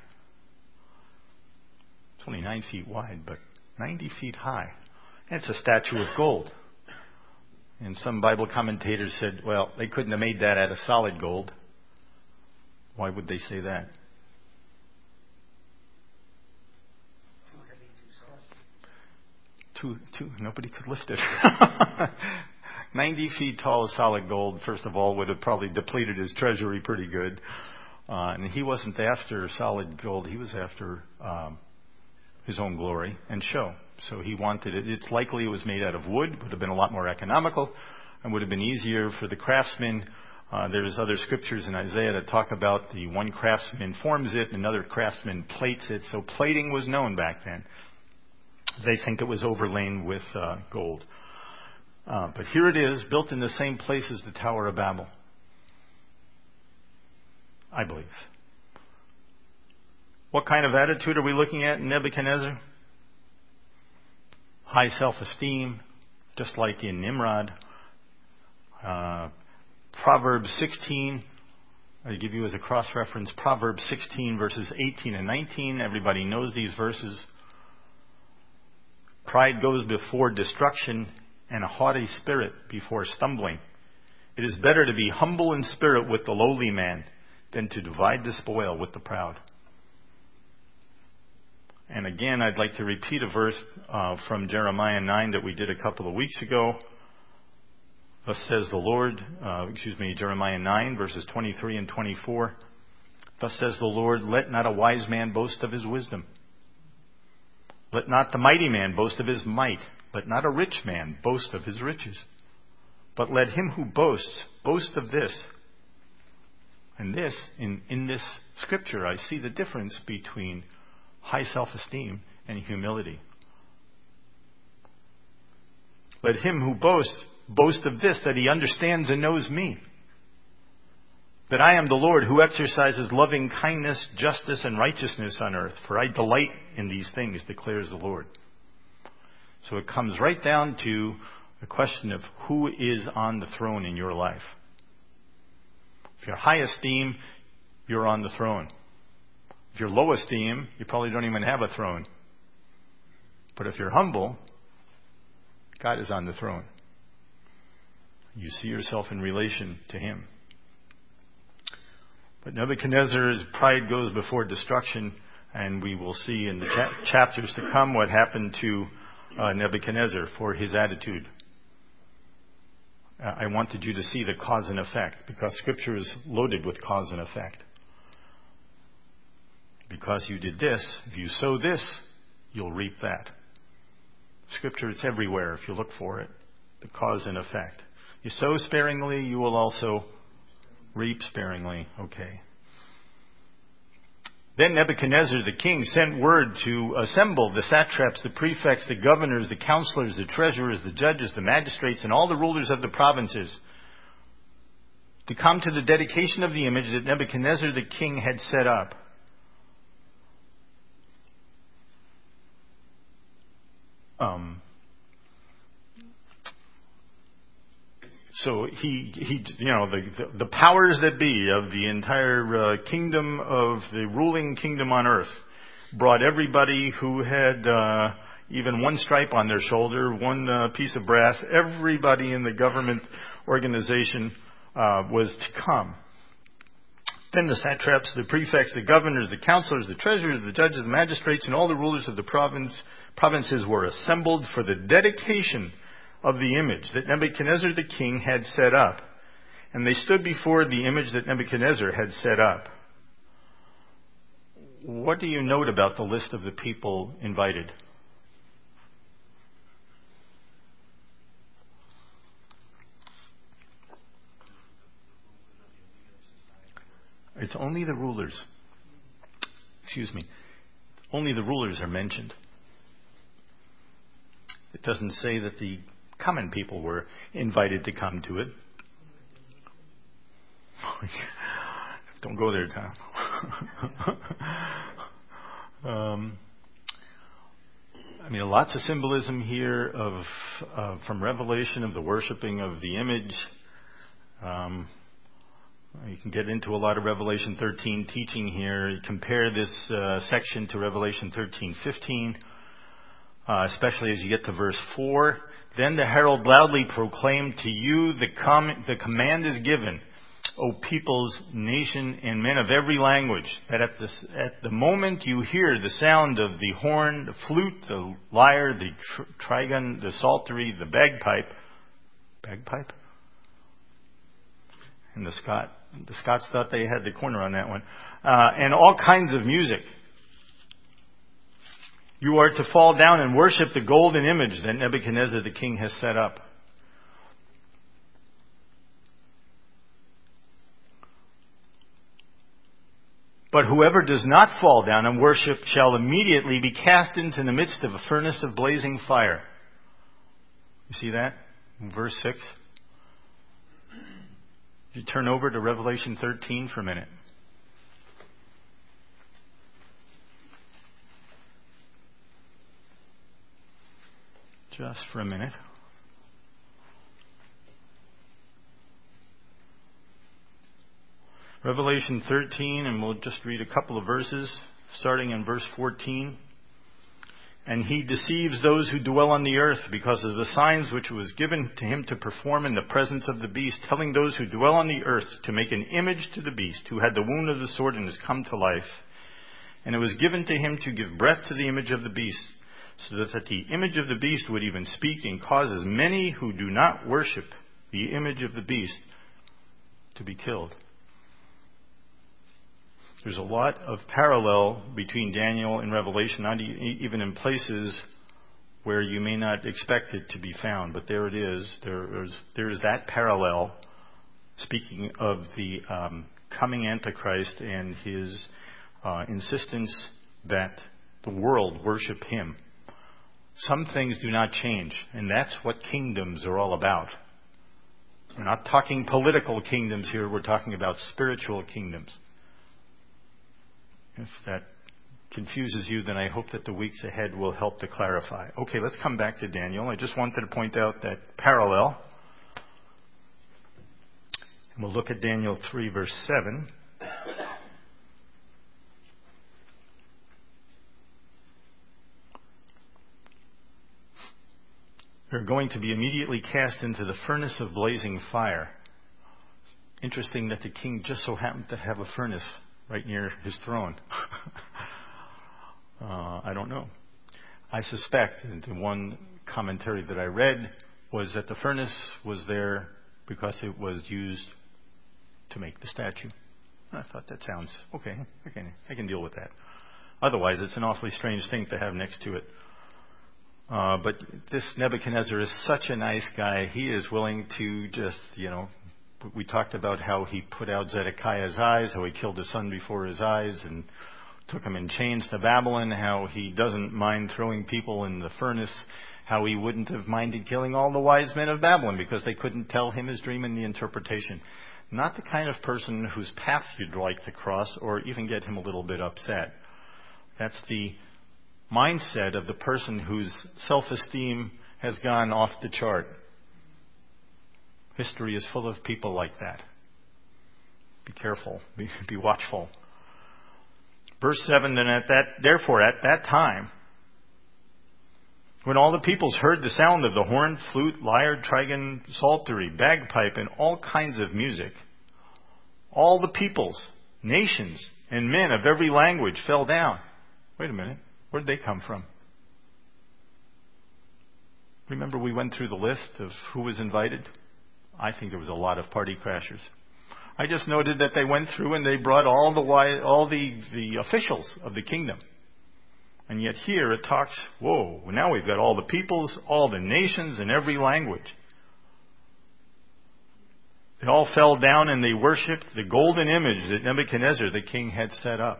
[SPEAKER 1] It's only 9 feet wide, but 90 feet high. And it's a statue of gold. And some Bible commentators said, well, they couldn't have made that out of solid gold. Why would they say that?
[SPEAKER 3] Too heavy, too soft.
[SPEAKER 1] Nobody could lift it. 90 feet tall of solid gold, first of all, would have probably depleted his treasury pretty good. And he wasn't after solid gold. He was after his own glory and show. So he wanted it. It's likely it was made out of wood. Would have been a lot more economical and would have been easier for the craftsmen. There's other scriptures in Isaiah that talk about the one craftsman forms it, another craftsman plates it. So plating was known back then. They think it was overlain with gold. But here it is, built in the same place as the Tower of Babel, I believe. What kind of attitude are we looking at in Nebuchadnezzar? High self-esteem, just like in Nimrod. Proverbs 16, I give you as a cross-reference, Proverbs 16 verses 18 and 19. Everybody knows these verses. Pride goes before destruction, and a haughty spirit before stumbling. It is better to be humble in spirit with the lowly man than to divide the spoil with the proud. And again, I'd like to repeat a verse from Jeremiah 9 that we did a couple of weeks ago. Thus says the Lord, Jeremiah 9 verses 23 and 24. Thus says the Lord, let not a wise man boast of his wisdom. Let not the mighty man boast of his might. Let not a rich man boast of his riches. But let him who boasts, boast of this. And this, in this scripture, I see the difference between high self-esteem and humility. Let him who boasts, boast of this, that he understands and knows me. That I am the Lord who exercises loving kindness, justice, and righteousness on earth. For I delight in these things, declares the Lord. So it comes right down to the question of who is on the throne in your life. If you're high esteem, you're on the throne. If you're low esteem, you probably don't even have a throne. But if you're humble, God is on the throne. You see yourself in relation to Him. But Nebuchadnezzar's pride goes before destruction, and we will see in the chapters to come what happened to Nebuchadnezzar for his attitude. I wanted you to see the cause and effect, because Scripture is loaded with cause and effect. Because you did this, if you sow this, you'll reap that. Scripture, it's everywhere if you look for it. The cause and effect. You sow sparingly, you will also reap sparingly. Okay. Then Nebuchadnezzar the king sent word to assemble the satraps, the prefects, the governors, the counselors, the treasurers, the judges, the magistrates, and all the rulers of the provinces to come to the dedication of the image that Nebuchadnezzar the king had set up. So the powers that be of the entire kingdom of the ruling kingdom on earth brought everybody who had even one stripe on their shoulder, one piece of brass. Everybody in the government organization was to come. Then the satraps, the prefects, the governors, the counselors, the treasurers, the judges, the magistrates, and all the rulers of the provinces were assembled for the dedication of the image that Nebuchadnezzar the king had set up. And they stood before the image that Nebuchadnezzar had set up. What do you note about the list of the people invited? It's only the rulers. Excuse me. Only the rulers are mentioned. It doesn't say that the common people were invited to come to it. Don't go there, Tom. Lots of symbolism here from Revelation of the worshiping of the image. You can get into a lot of Revelation 13 teaching here. You compare this section to Revelation 13:15, especially as you get to verse 4. Then the herald loudly proclaimed to you, the command is given, O peoples, nation, and men of every language, that at the moment you hear the sound of the horn, the flute, the lyre, the trigon, the psaltery, the bagpipe? And the Scots thought they had the corner on that one. And all kinds of music. You are to fall down and worship the golden image that Nebuchadnezzar the king has set up. But whoever does not fall down and worship shall immediately be cast into the midst of a furnace of blazing fire. You see that? In verse 6. You turn over to Revelation 13 for a minute. Just for a minute. Revelation 13, and we'll just read a couple of verses, starting in verse 14. And he deceives those who dwell on the earth because of the signs which was given to him to perform in the presence of the beast, telling those who dwell on the earth to make an image to the beast, who had the wound of the sword and is come to life. And it was given to him to give breath to the image of the beast, so that the image of the beast would even speak and causes many who do not worship the image of the beast to be killed. There's a lot of parallel between Daniel and Revelation, not even in places where you may not expect it to be found. But there it is. There is that parallel, speaking of the coming Antichrist and his insistence that the world worship him. Some things do not change, and that's what kingdoms are all about. We're not talking political kingdoms here. We're talking about spiritual kingdoms. If that confuses you, then I hope that the weeks ahead will help to clarify. Okay, let's come back to Daniel. I just wanted to point out that parallel. And we'll look at Daniel 3, verse 7. They're going to be immediately cast into the furnace of blazing fire. Interesting that the king just so happened to have a furnace right near his throne. I don't know. I suspect, and the one commentary that I read was that the furnace was there because it was used to make the statue. I thought that sounds okay. I can deal with that. Otherwise, it's an awfully strange thing to have next to it. But this Nebuchadnezzar is such a nice guy. He is willing to just, we talked about how he put out Zedekiah's eyes, how he killed his son before his eyes and took him in chains to Babylon, how he doesn't mind throwing people in the furnace, how he wouldn't have minded killing all the wise men of Babylon because they couldn't tell him his dream and the interpretation. Not the kind of person whose path you'd like to cross or even get him a little bit upset. That's the mindset of the person whose self-esteem has gone off the chart. History is full of people like that. Be careful. Be watchful. Verse 7, therefore at that time, when all the peoples heard the sound of the horn, flute, lyre, trigon, psaltery, bagpipe, and all kinds of music, all the peoples, nations, and men of every language fell down. Wait a minute. Where did they come from? Remember we went through the list of who was invited? I think there was a lot of party crashers. I just noted that they went through and they brought all the officials of the kingdom. And yet here it talks, whoa, now we've got all the peoples, all the nations, and every language. They all fell down and they worshipped the golden image that Nebuchadnezzar, the king, had set up.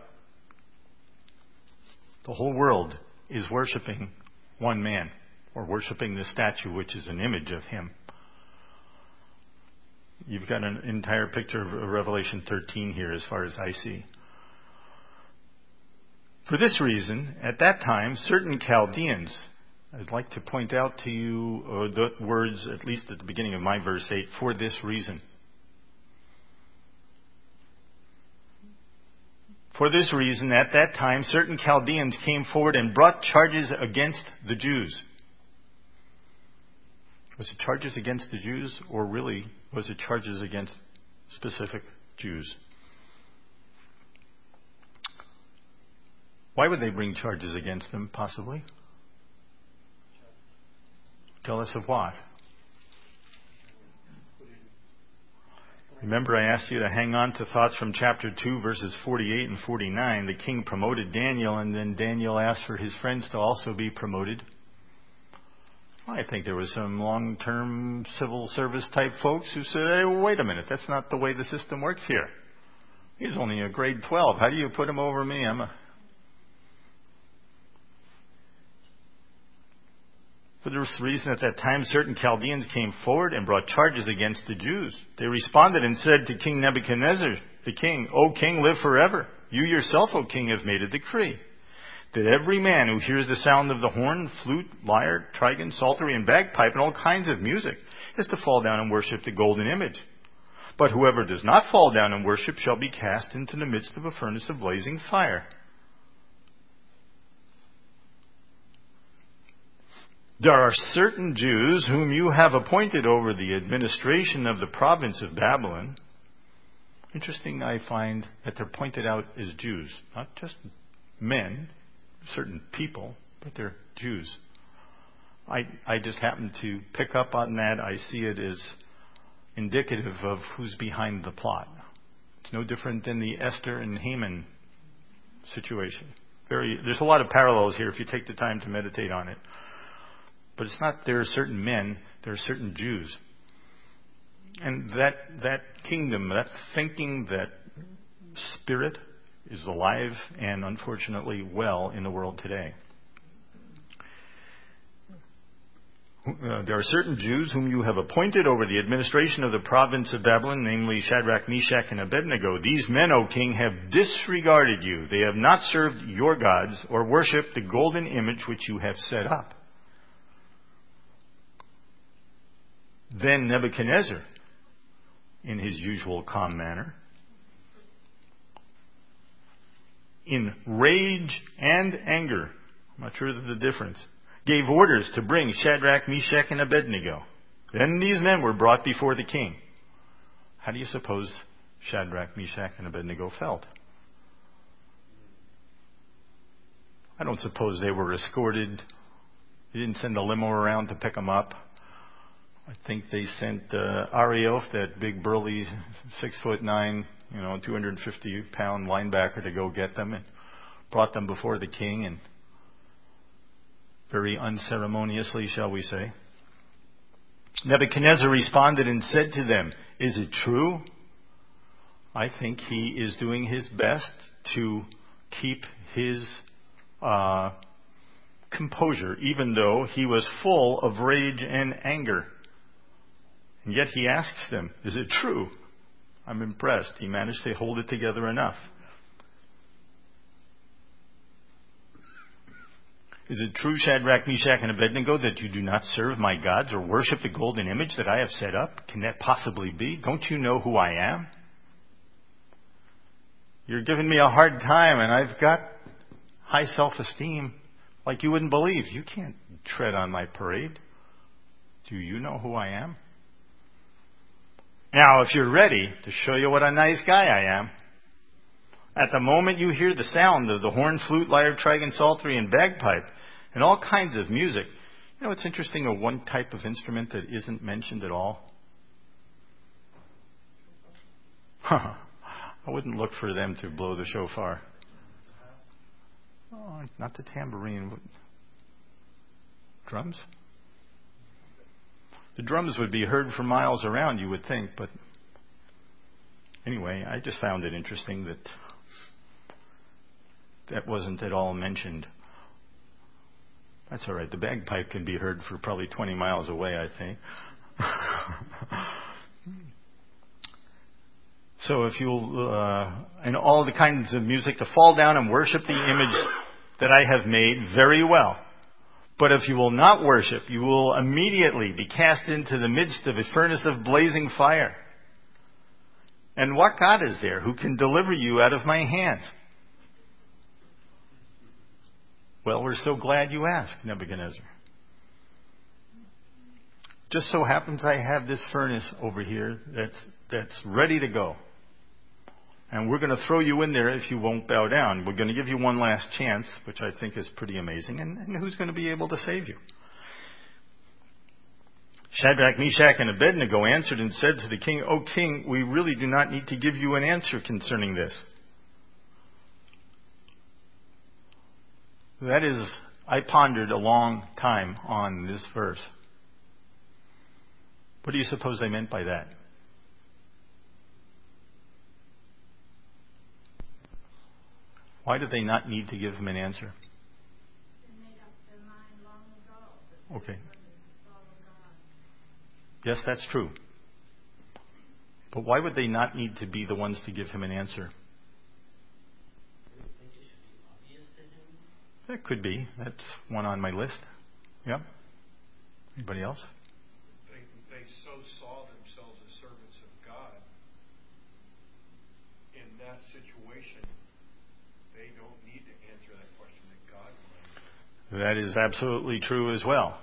[SPEAKER 1] The whole world is worshipping one man, or worshipping the statue, which is an image of him. You've got an entire picture of Revelation 13 here as far as I see. For this reason, at that time, certain Chaldeans, I'd like to point out to you the words, at least at the beginning of my verse 8, for this reason. For this reason, at that time, certain Chaldeans came forward and brought charges against the Jews. Was it charges against the Jews, or really was it charges against specific Jews? Why would they bring charges against them, possibly? Tell us of what? Remember, I asked you to hang on to thoughts from chapter 2, verses 48 and 49. The king promoted Daniel, and then Daniel asked for his friends to also be promoted. I think there was some long-term civil service type folks who said, hey, wait a minute, that's not the way the system works here. He's only a grade 12. How do you put him over me? For this reason, at that time, certain Chaldeans came forward and brought charges against the Jews. They responded and said to King Nebuchadnezzar, the king, O king, live forever. You yourself, O king, have made a decree that every man who hears the sound of the horn, flute, lyre, trigon, psaltery, and bagpipe, and all kinds of music, is to fall down and worship the golden image. But whoever does not fall down and worship shall be cast into the midst of a furnace of blazing fire. There are certain Jews whom you have appointed over the administration of the province of Babylon. Interesting, I find that they're pointed out as Jews, not just men, certain people, but they're Jews. I just happen to pick up on that. I see it as indicative of who's behind the plot. It's no different than the Esther and Haman situation. There's a lot of parallels here if you take the time to meditate on it. But it's not there are certain men, there are certain Jews. And that kingdom, that thinking, that spirit is alive and unfortunately well in the world today. There are certain Jews whom you have appointed over the administration of the province of Babylon, namely Shadrach, Meshach, and Abednego. These men, O king, have disregarded you. They have not served your gods or worshipped the golden image which you have set up. Then Nebuchadnezzar, in his usual calm manner, in rage and anger, I'm not sure of the difference, gave orders to bring Shadrach, Meshach, and Abednego. Then these men were brought before the king. How do you suppose Shadrach, Meshach, and Abednego felt? I don't suppose they were escorted. They didn't send a limo around to pick them up. I think they sent Arioch, that big burly 6'9", 250-pound linebacker, to go get them and brought them before the king, and very unceremoniously, shall we say. Nebuchadnezzar responded and said to them, "Is it true?" I think he is doing his best to keep his composure, even though he was full of rage and anger. And yet he asks them, is it true? I'm impressed. He managed to hold it together enough. Is it true, Shadrach, Meshach, and Abednego, that you do not serve my gods or worship the golden image that I have set up? Can that possibly be? Don't you know who I am? You're giving me a hard time, and I've got high self-esteem like you wouldn't believe. You can't tread on my parade. Do you know who I am? Now, if you're ready to show you what a nice guy I am, at the moment you hear the sound of the horn, flute, lyre, trigon, psaltery, and bagpipe, and all kinds of music. You know what's interesting, of one type of instrument that isn't mentioned at all? I wouldn't look for them to blow the shofar. Oh, not the tambourine. Drums? The drums would be heard for miles around, you would think, but anyway, I just found it interesting that that wasn't at all mentioned. That's all right. The bagpipe can be heard for probably 20 miles away, I think. So if you'll, and all the kinds of music, to fall down and worship the image that I have made, very well. But if you will not worship, you will immediately be cast into the midst of a furnace of blazing fire. And what God is there who can deliver you out of my hands? Well, we're so glad you asked, Nebuchadnezzar. Just so happens I have this furnace over here that's ready to go. And we're going to throw you in there if you won't bow down. We're going to give you one last chance, which I think is pretty amazing. And who's going to be able to save you? Shadrach, Meshach, and Abednego answered and said to the king, "O king, we really do not need to give you an answer concerning this." That is, I pondered a long time on this verse. What do you suppose they meant by that? Why did they not need to give him an answer?
[SPEAKER 2] They made up their mind long ago.
[SPEAKER 1] Okay. Yes, that's true. But why would they not need to be the ones to give him an answer? That could be. That's one on my list. Yeah. Anybody else?
[SPEAKER 4] They so saw themselves as servants of God. In that situation, they don't need to answer that question that God will answer.
[SPEAKER 1] That is absolutely true as well.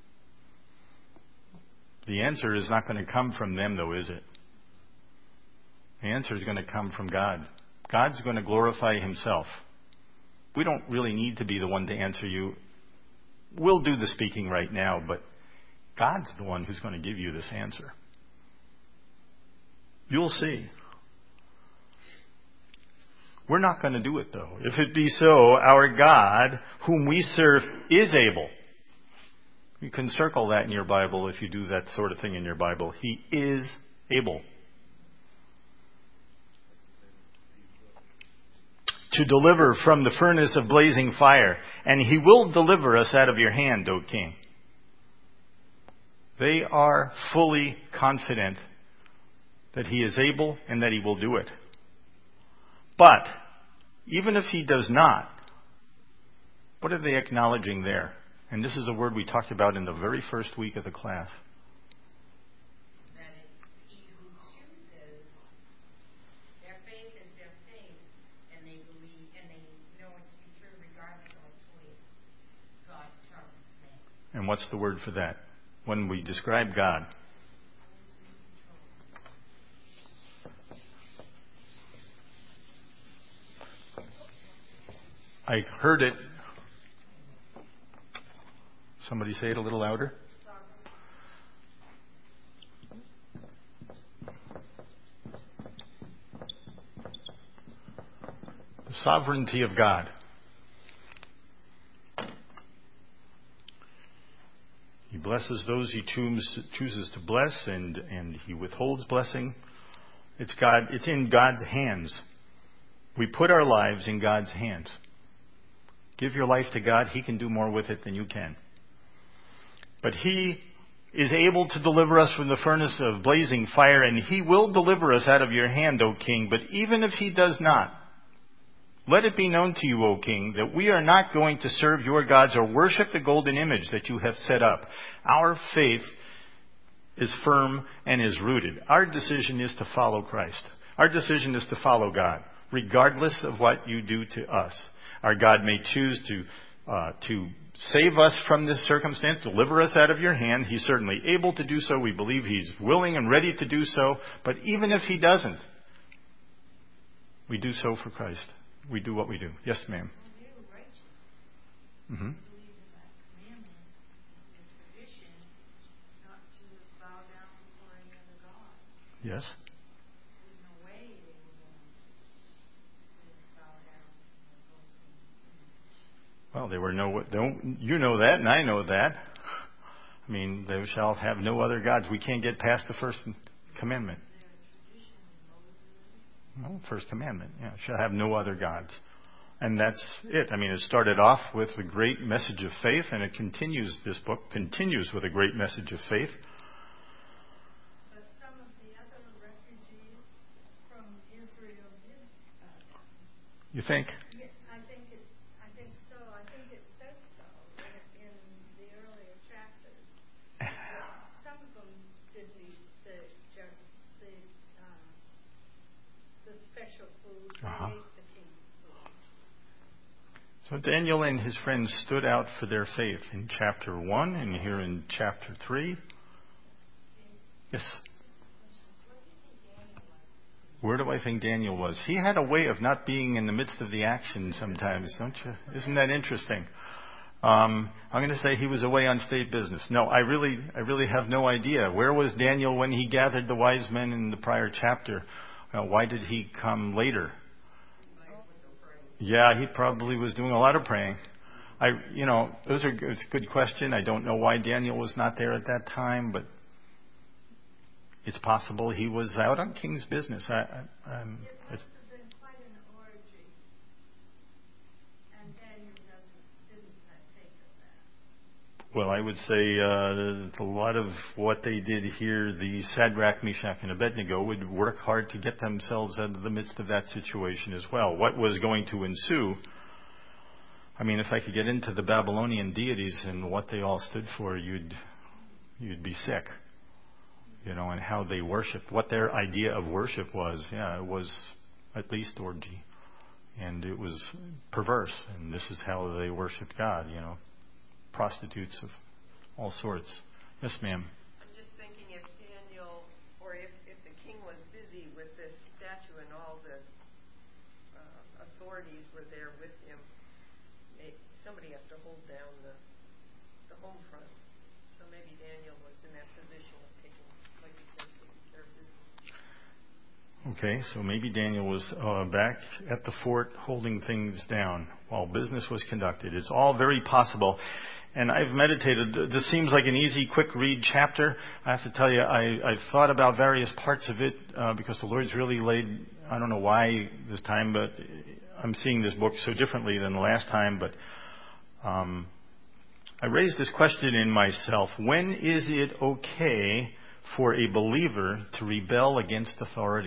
[SPEAKER 1] The answer is not going to come from them, though, is it? The answer is going to come from God. God's going to glorify himself. We don't really need to be the one to answer you. We'll do the speaking right now, but God's the one who's going to give you this answer. You'll see. We're not going to do it, though. If it be so, our God, whom we serve, is able. You can circle that in your Bible if you do that sort of thing in your Bible. He is able to deliver from the furnace of blazing fire, and he will deliver us out of your hand, O king. They are fully confident that he is able and that he will do it. But even if he does not, what are they acknowledging there? And this is a word we talked about in the very first week of the class.
[SPEAKER 2] That it's he who chooses. Their faith is their faith, and they believe, and they know it to be true regardless of what choice God determines to make.
[SPEAKER 1] And what's the word for that? When we describe God. I heard it. Somebody say it a little louder. The sovereignty of God. He blesses those he chooses to bless, and he withholds blessing. It's God. It's in God's hands. We put our lives in God's hands. Give your life to God. He can do more with it than you can. But he is able to deliver us from the furnace of blazing fire, and he will deliver us out of your hand, O king. But even if he does not, let it be known to you, O king, that we are not going to serve your gods or worship the golden image that you have set up. Our faith is firm and is rooted. Our decision is to follow Christ. Our decision is to follow God, regardless of what you do to us. Our God may choose to save us from this circumstance, deliver us out of your hand. He's certainly able to do so. We believe he's willing and ready to do so. But even if he doesn't, we do so for Christ. We do what we do. Yes, ma'am. Mm-hmm. Yes. Well, you know that, and I know that. I mean, thou shalt have no other gods. We can't get past the first commandment. No, first commandment. Yeah, shall have no other gods. And that's it. I mean, it started off with a great message of faith, and this book continues with a great message of faith.
[SPEAKER 5] But some of the other refugees from Israel did.
[SPEAKER 1] You think?
[SPEAKER 5] Yeah, I think so. I think it says so in the earlier chapters. Some of them did the special food. They ate the king's food.
[SPEAKER 1] So Daniel and his friends stood out for their faith in chapter 1 and here in chapter 3. Yes. Where do I think Daniel was? He had a way of not being in the midst of the action sometimes, don't you? Isn't that interesting? I'm going to say he was away on state business. No, I really have no idea. Where was Daniel when he gathered the wise men in the prior chapter? Why did he come later? Yeah, he probably was doing a lot of praying. It's a good question. I don't know why Daniel was not there at that time, but it's possible he was out on king's business.
[SPEAKER 5] It must have been quite an orgy, and Daniel didn't partake of that.
[SPEAKER 1] Well, I would say a lot of what they did here, the Shadrach, Meshach, and Abednego would work hard to get themselves out of the midst of that situation as well. What was going to ensue? I mean, if I could get into the Babylonian deities and what they all stood for, you'd be sick. And how they worshipped, what their idea of worship was. Yeah, it was at least orgy. And it was perverse. And this is how they worshipped God, prostitutes of all sorts. Yes, ma'am.
[SPEAKER 6] I'm just thinking if Daniel, or if the king was busy with this statue and all the authorities were there with him, somebody has to hold down the home front. So maybe Daniel was in that position of taking, like you said, taking care of business.
[SPEAKER 1] Okay, so maybe Daniel was back at the fort holding things down while business was conducted. It's all very possible. And I've meditated. This seems like an easy, quick read chapter. I have to tell you, I've thought about various parts of it because the Lord's really laid, I don't know why this time, but I'm seeing this book so differently than the last time. But I raised this question in myself. When is it okay for a believer to rebel against authority?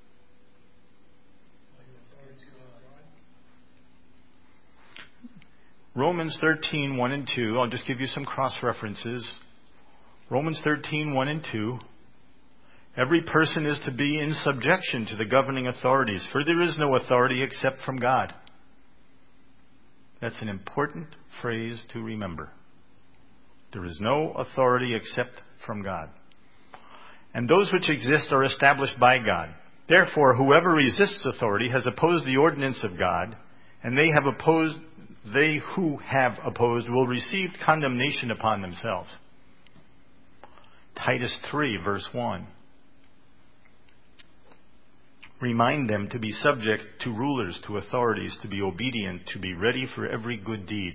[SPEAKER 1] Romans 13, 1 and 2. I'll just give you some cross-references. Romans 13, 1 and 2. Every person is to be in subjection to the governing authorities, for there is no authority except from God. That's an important phrase to remember. There is no authority except from God. And those which exist are established by God. Therefore, whoever resists authority has opposed the ordinance of God, and they who have opposed will receive condemnation upon themselves. Titus 3, verse 1. Remind them to be subject to rulers, to authorities, to be obedient, to be ready for every good deed.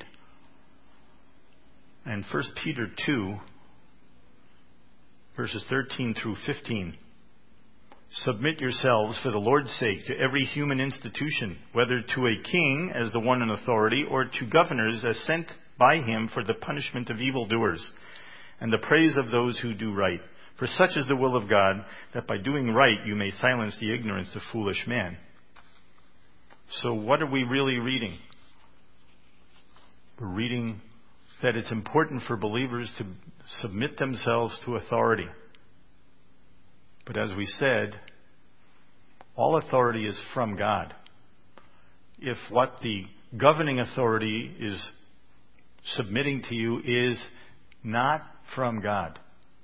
[SPEAKER 1] And 1 Peter 2, verses 13 through 15. Submit yourselves for the Lord's sake to every human institution, whether to a king as the one in authority, or to governors as sent by him for the punishment of evildoers, and the praise of those who do right. For such is the will of God, that by doing right you may silence the ignorance of foolish men. So what are we really reading? We're reading that it's important for believers to submit themselves to authority. But as we said, all authority is from God. If what the governing authority is submitting to you is not from God,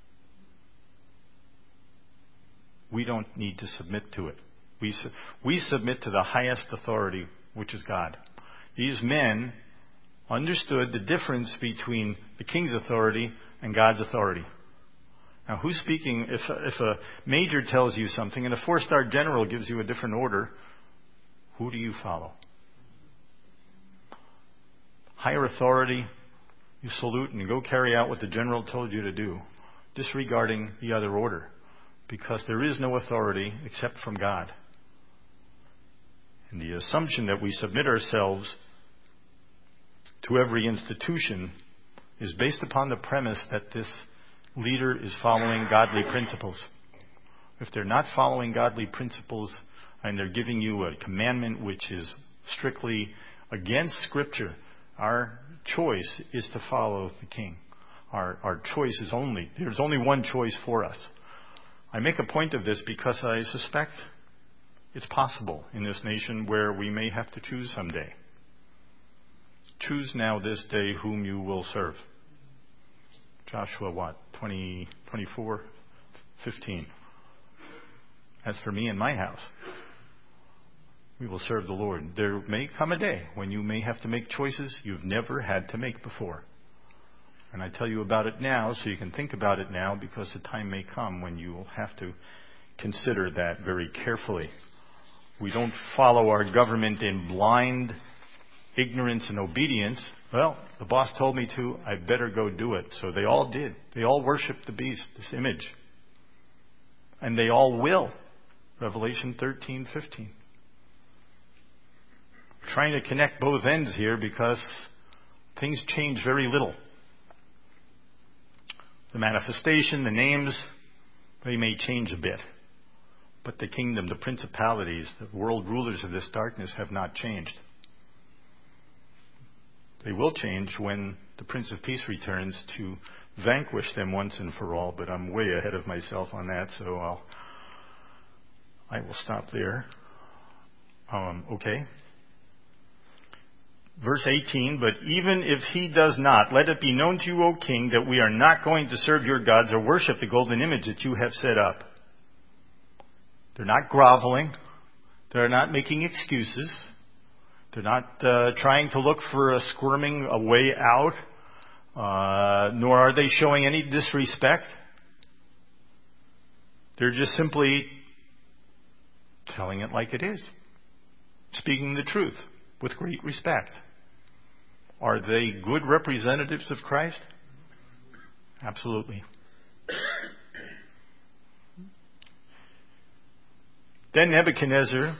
[SPEAKER 1] we don't need to submit to it. We submit to the highest authority, which is God. These men understood the difference between the king's authority and God's authority. Now, who's speaking? If a major tells you something and a 4-star general gives you a different order, who do you follow? higher authority, you salute and go carry out what the general told you to do, disregarding the other order, because there is no authority except from God. And the assumption that we submit ourselves to every institution is based upon the premise that this leader is following godly principles. If they're not following godly principles and they're giving you a commandment which is strictly against Scripture, our choice is to follow the King. Our choice is there's only one choice for us. I make a point of this because I suspect it's possible in this nation where we may have to choose someday. Choose now this day whom you will serve. Joshua 24:15. As for me and my house, we will serve the Lord. There may come a day when you may have to make choices you've never had to make before. And I tell you about it now so you can think about it now, because the time may come when you will have to consider that very carefully. We don't follow our government in blind ignorance and obedience. Well, the boss told me to, I better go do it. So they all did. They all worshiped the beast, this image. And they all will. Revelation 13:15. Trying to connect both ends here because things change very little. The manifestation, the names, they may change a bit. But the kingdom, the principalities, the world rulers of this darkness have not changed. They will change when the Prince of Peace returns to vanquish them once and for all, but I'm way ahead of myself on that, so I will stop there. Okay. Verse 18, but even if he does not, let it be known to you, O king, that we are not going to serve your gods or worship the golden image that you have set up. They're not groveling. They're not making excuses. They're not trying to look for a way out, nor are they showing any disrespect. They're just simply telling it like it is, speaking the truth with great respect. Are they good representatives of Christ? Absolutely. Then Nebuchadnezzar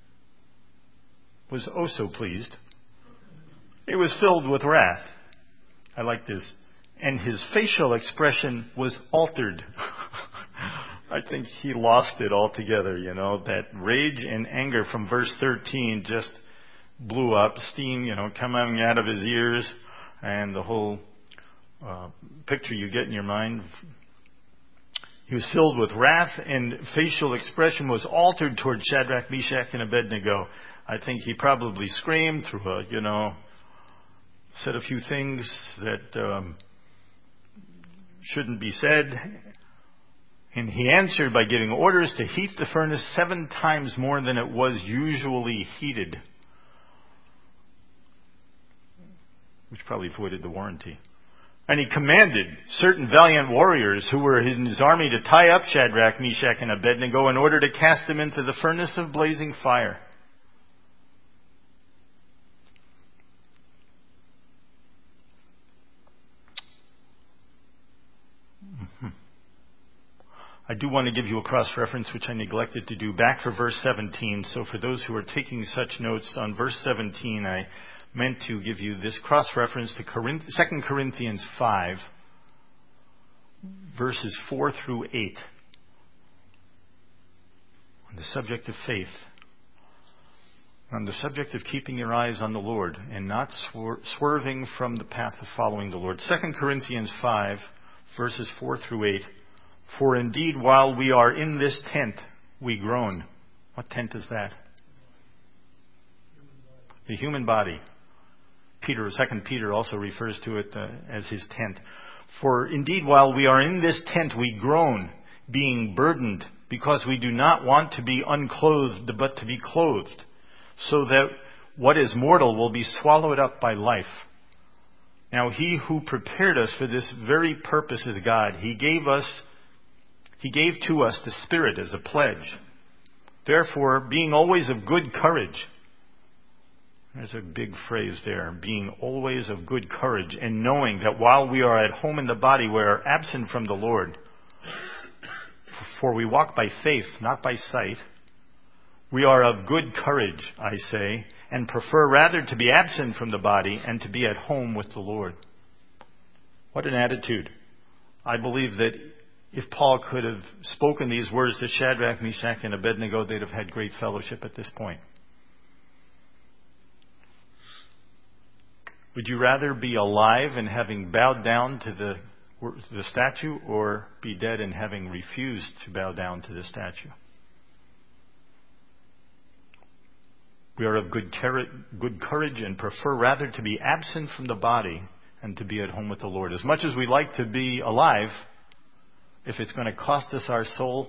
[SPEAKER 1] was oh so pleased. He was filled with wrath. I like this. And his facial expression was altered. I think he lost it altogether, that rage and anger from verse 13 just blew up, steam, coming out of his ears, and the whole picture you get in your mind. He was filled with wrath, and facial expression was altered toward Shadrach, Meshach, and Abednego. I think he probably screamed through said a few things that shouldn't be said. And he answered by giving orders to heat the furnace 7 times more than it was usually heated, which probably voided the warranty. And he commanded certain valiant warriors who were in his army to tie up Shadrach, Meshach, and Abednego in order to cast them into the furnace of blazing fire. I do want to give you a cross-reference, which I neglected to do, back for verse 17. So for those who are taking such notes on verse 17, I meant to give you this cross-reference to 2 Corinthians 5, verses 4 through 8, on the subject of faith, on the subject of keeping your eyes on the Lord and not swerving from the path of following the Lord. 2 Corinthians 5, verses 4 through 8. For indeed, while we are in this tent, we groan. What tent is that? The human body. 2 Peter also refers to it as his tent. For indeed, while we are in this tent, we groan, being burdened, because we do not want to be unclothed, but to be clothed, so that what is mortal will be swallowed up by life. Now, he who prepared us for this very purpose is God. He gave to us the Spirit as a pledge. Therefore, being always of good courage. There's a big phrase there. Being always of good courage, and knowing that while we are at home in the body, we are absent from the Lord. For we walk by faith, not by sight. We are of good courage, I say, and prefer rather to be absent from the body and to be at home with the Lord. What an attitude. I believe that if Paul could have spoken these words to Shadrach, Meshach, and Abednego, they'd have had great fellowship at this point. Would you rather be alive and having bowed down to the statue, or be dead and having refused to bow down to the statue? We are of good courage and prefer rather to be absent from the body and to be at home with the Lord. As much as we like to be alive, if it's going to cost us our soul,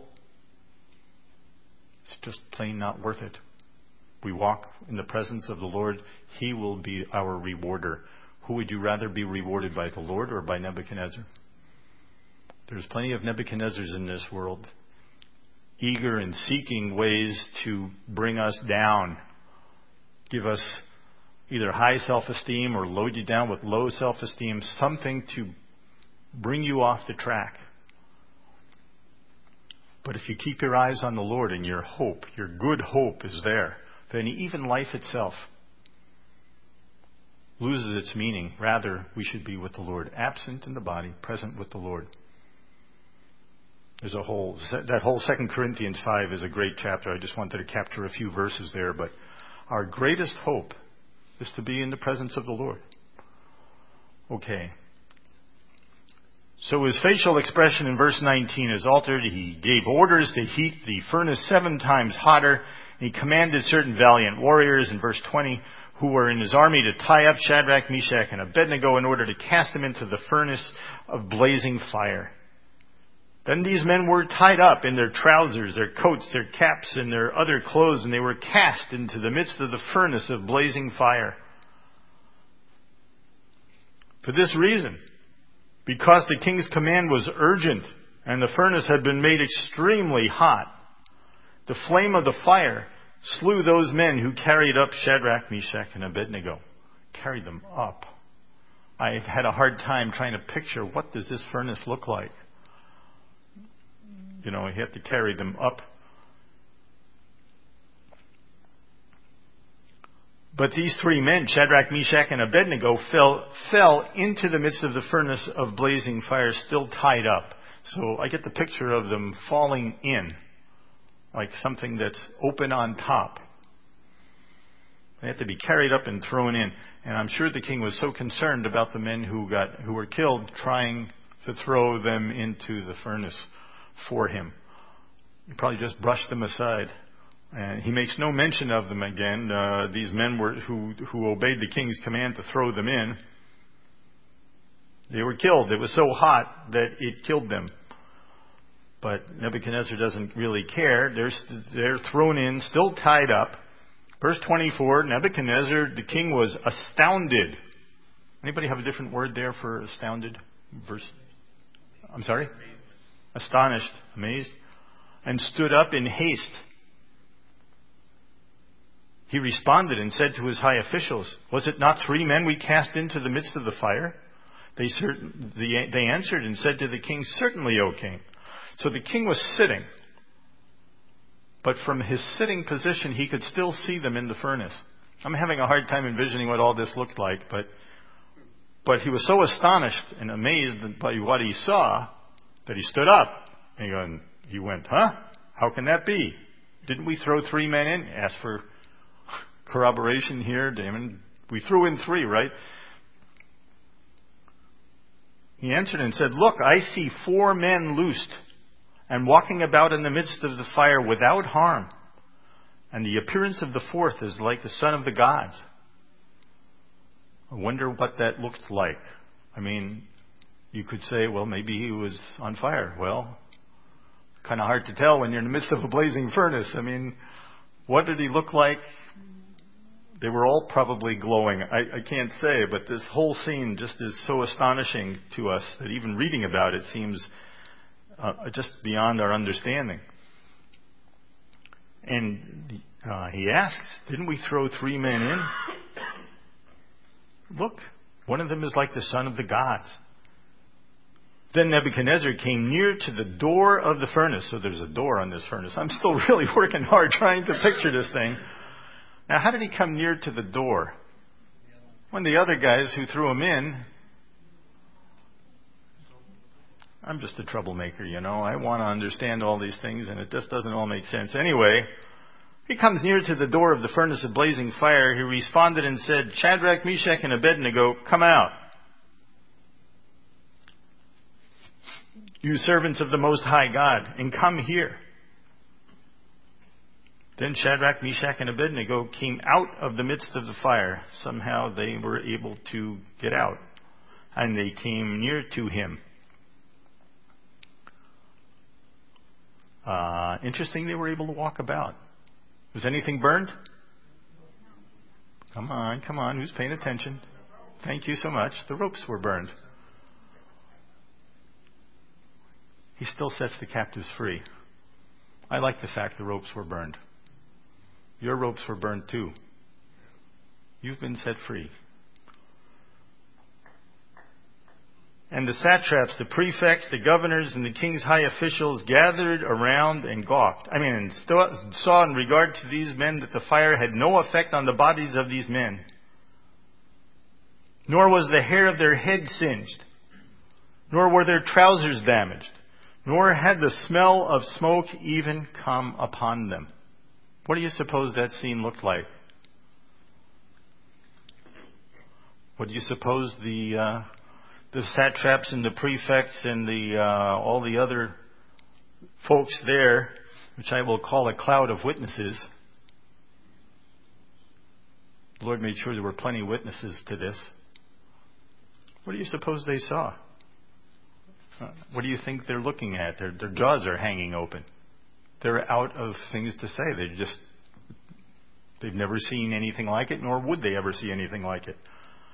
[SPEAKER 1] it's just plain not worth it. We walk in the presence of the Lord, He will be our rewarder. Who would you rather be rewarded by, the Lord or by Nebuchadnezzar? There's plenty of Nebuchadnezzars in this world, eager and seeking ways to bring us down, give us either high self-esteem or load you down with low self-esteem, something to bring you off the track. But if you keep your eyes on the Lord and your hope, your good hope is there, then even life itself loses its meaning. Rather, we should be with the Lord, absent in the body, present with the Lord. There's that whole 2 Corinthians 5 is a great chapter. I just wanted to capture a few verses there, but our greatest hope is to be in the presence of the Lord. Okay. So his facial expression in verse 19 is altered. He gave orders to heat the furnace 7 times hotter. He commanded certain valiant warriors in verse 20 who were in his army to tie up Shadrach, Meshach, and Abednego in order to cast them into the furnace of blazing fire. Then these men were tied up in their trousers, their coats, their caps, and their other clothes, and they were cast into the midst of the furnace of blazing fire. For this reason, because the king's command was urgent and the furnace had been made extremely hot, the flame of the fire slew those men who carried up Shadrach, Meshach, and Abednego. Carried them up. I had a hard time trying to picture, what does this furnace look like? You know, he had to carry them up. But these 3 men, Shadrach, Meshach, and Abednego, fell into the midst of the furnace of blazing fire, still tied up. So I get the picture of them falling in, like something that's open on top. They had to be carried up and thrown in. And I'm sure the king was so concerned about the men who were killed, trying to throw them into the furnace for him. He probably just brushed them aside. And he makes no mention of them again. These men who obeyed the king's command to throw them in, they were killed. It was so hot that it killed them. But Nebuchadnezzar doesn't really care. They're thrown in, still tied up. Verse 24, Nebuchadnezzar, the king, was astounded. Anybody have a different word there for astounded? I'm sorry? Astonished, amazed. And stood up in haste. He responded and said to his high officials, "Was it not 3 men we cast into the midst of the fire?" They answered and said to the king, "Certainly, O king." So the king was sitting. But from his sitting position, he could still see them in the furnace. I'm having a hard time envisioning what all this looked like, but he was so astonished and amazed by what he saw that he stood up. And he went, "Huh? How can that be? Didn't we throw 3 men in?" Asked for corroboration here, Damon. We threw in 3, right? He answered and said, "Look, I see 4 men loosed and walking about in the midst of the fire without harm. And the appearance of the 4th is like the son of the gods." I wonder what that looks like. I mean, you could say, well, maybe he was on fire. Well, kind of hard to tell when you're in the midst of a blazing furnace. I mean, what did he look like? They were all probably glowing. I can't say, but this whole scene just is so astonishing to us that even reading about it seems just beyond our understanding. And he asks, "Didn't we throw 3 men in?" Look, one of them is like the son of the gods. Then Nebuchadnezzar came near to the door of the furnace. So there's a door on this furnace. I'm still really working hard trying to picture this thing. Now, how did he come near to the door? When the other guys who threw him in, I'm just a troublemaker, I want to understand all these things, and it just doesn't all make sense. Anyway, he comes near to the door of the furnace of blazing fire. He responded and said, Shadrach, Meshach, and Abednego, come out. You servants of the Most High God, and come here. Then Shadrach, Meshach, and Abednego came out of the midst of the fire. Somehow they were able to get out, and they came near to him. Interesting, they were able to walk about. Was anything burned? Come on. Who's paying attention? Thank you so much. The ropes were burned. He still sets the captives free. I like the fact the ropes were burned. Your ropes were burned too. You've been set free. And the satraps, the prefects, the governors, and the king's high officials gathered around and gawked. Saw in regard to these men that the fire had no effect on the bodies of these men. Nor was the hair of their head singed. Nor were their trousers damaged. Nor had the smell of smoke even come upon them. What do you suppose that scene looked like? What do you suppose the satraps and the prefects and all the other folks there, which I will call a cloud of witnesses. The Lord made sure there were plenty of witnesses to this. What do you suppose they saw? What do you think they're looking at? Their jaws are hanging open. They're out of things to say. They've never seen anything like it, nor would they ever see anything like it.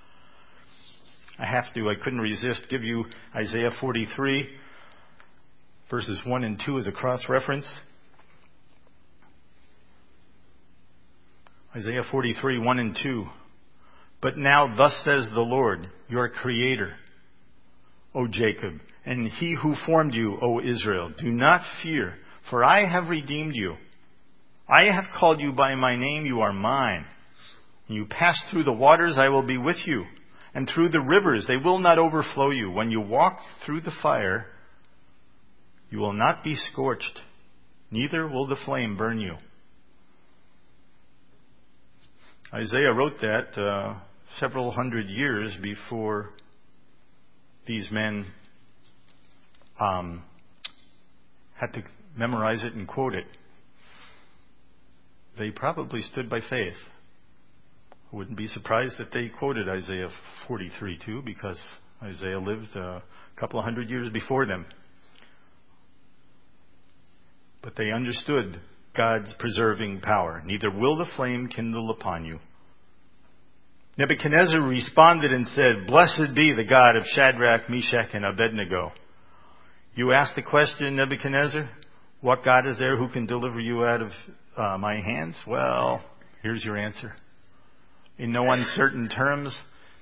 [SPEAKER 1] I couldn't resist, give you Isaiah 43, verses 1 and 2 as a cross-reference. Isaiah 43, 1 and 2. But now thus says the Lord, your Creator, O Jacob, and He who formed you, O Israel. Do not fear, for I have redeemed you. I have called you by my name, you are mine. When you pass through the waters, I will be with you. And through the rivers, they will not overflow you. When you walk through the fire, you will not be scorched, neither will the flame burn you. Isaiah wrote that several hundred years before these men had to memorize it and quote it. They probably stood by faith. I wouldn't be surprised if they quoted Isaiah 43 too, because Isaiah lived a couple of hundred years before them. But they understood God's preserving power. Neither will the flame kindle upon you. Nebuchadnezzar responded and said, Blessed be the God of Shadrach, Meshach, and Abednego. You asked the question, Nebuchadnezzar, what God is there who can deliver you out of my hands? Well, here's your answer. In no uncertain terms,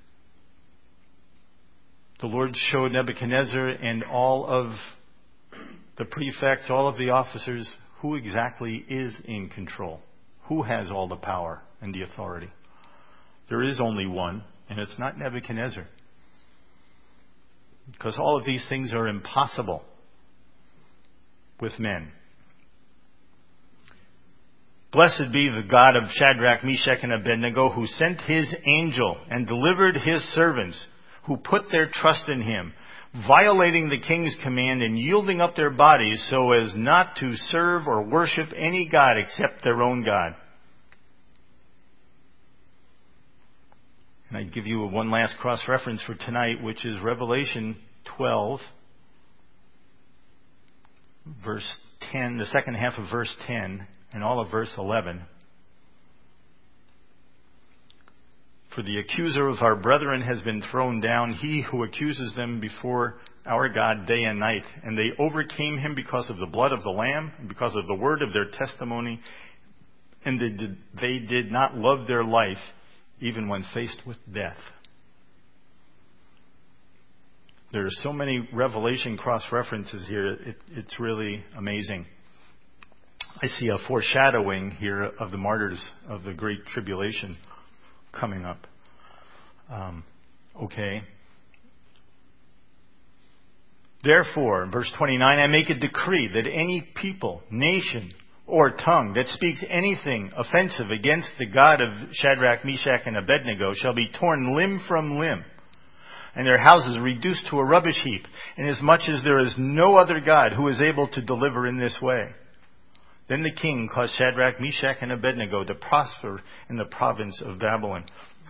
[SPEAKER 1] the Lord showed Nebuchadnezzar and all of the prefects, all of the officers, who exactly is in control. Who has all the power and the authority? There is only one, and it's not Nebuchadnezzar. Because all of these things are impossible with men. Blessed be the God of Shadrach, Meshach, and Abednego, who sent His angel and delivered His servants, who put their trust in Him, violating the king's command and yielding up their bodies so as not to serve or worship any god except their own God. And I give you one last cross-reference for tonight, which is Revelation 12, verse 10, the second half of verse 10, and all of verse 11. For the accuser of our brethren has been thrown down, he who accuses them before our God day and night. And they overcame him because of the blood of the Lamb, and because of the word of their testimony. And they did not love their life, even when faced with death. There are so many Revelation cross-references here. It's really amazing. I see a foreshadowing here of the martyrs of the Great Tribulation coming up. Okay. Therefore, verse 29, I make a decree that any people, nation, or tongue that speaks anything offensive against the God of Shadrach, Meshach, and Abednego shall be torn limb from limb, and their houses reduced to a rubbish heap, inasmuch as there is no other God who is able to deliver in this way. Then the king caused Shadrach, Meshach, and Abednego to prosper in the province of Babylon.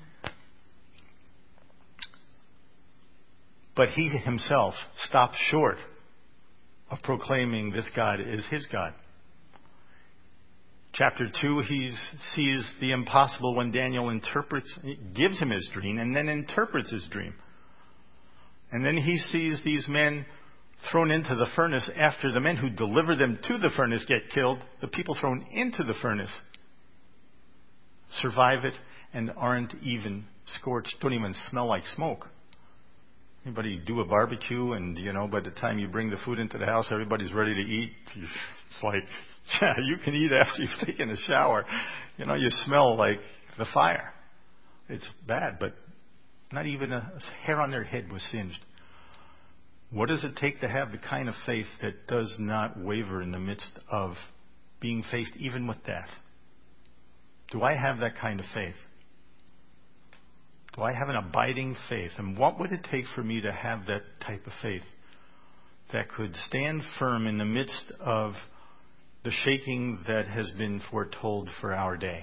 [SPEAKER 1] But he himself stopped short of proclaiming this God is his God. Chapter 2, he sees the impossible when Daniel gives him his dream, and then interprets his dream. And then he sees these men thrown into the furnace after the men who deliver them to the furnace get killed. The people thrown into the furnace survive it and aren't even scorched, don't even smell like smoke. Anybody do a barbecue and, by the time you bring the food into the house, everybody's ready to eat? It's like, yeah, you can eat after you've taken a shower. You smell like the fire. It's bad, but not even a hair on their head was singed. What does it take to have the kind of faith that does not waver in the midst of being faced even with death? Do I have that kind of faith? Do I have an abiding faith? And what would it take for me to have that type of faith that could stand firm in the midst of the shaking that has been foretold for our day?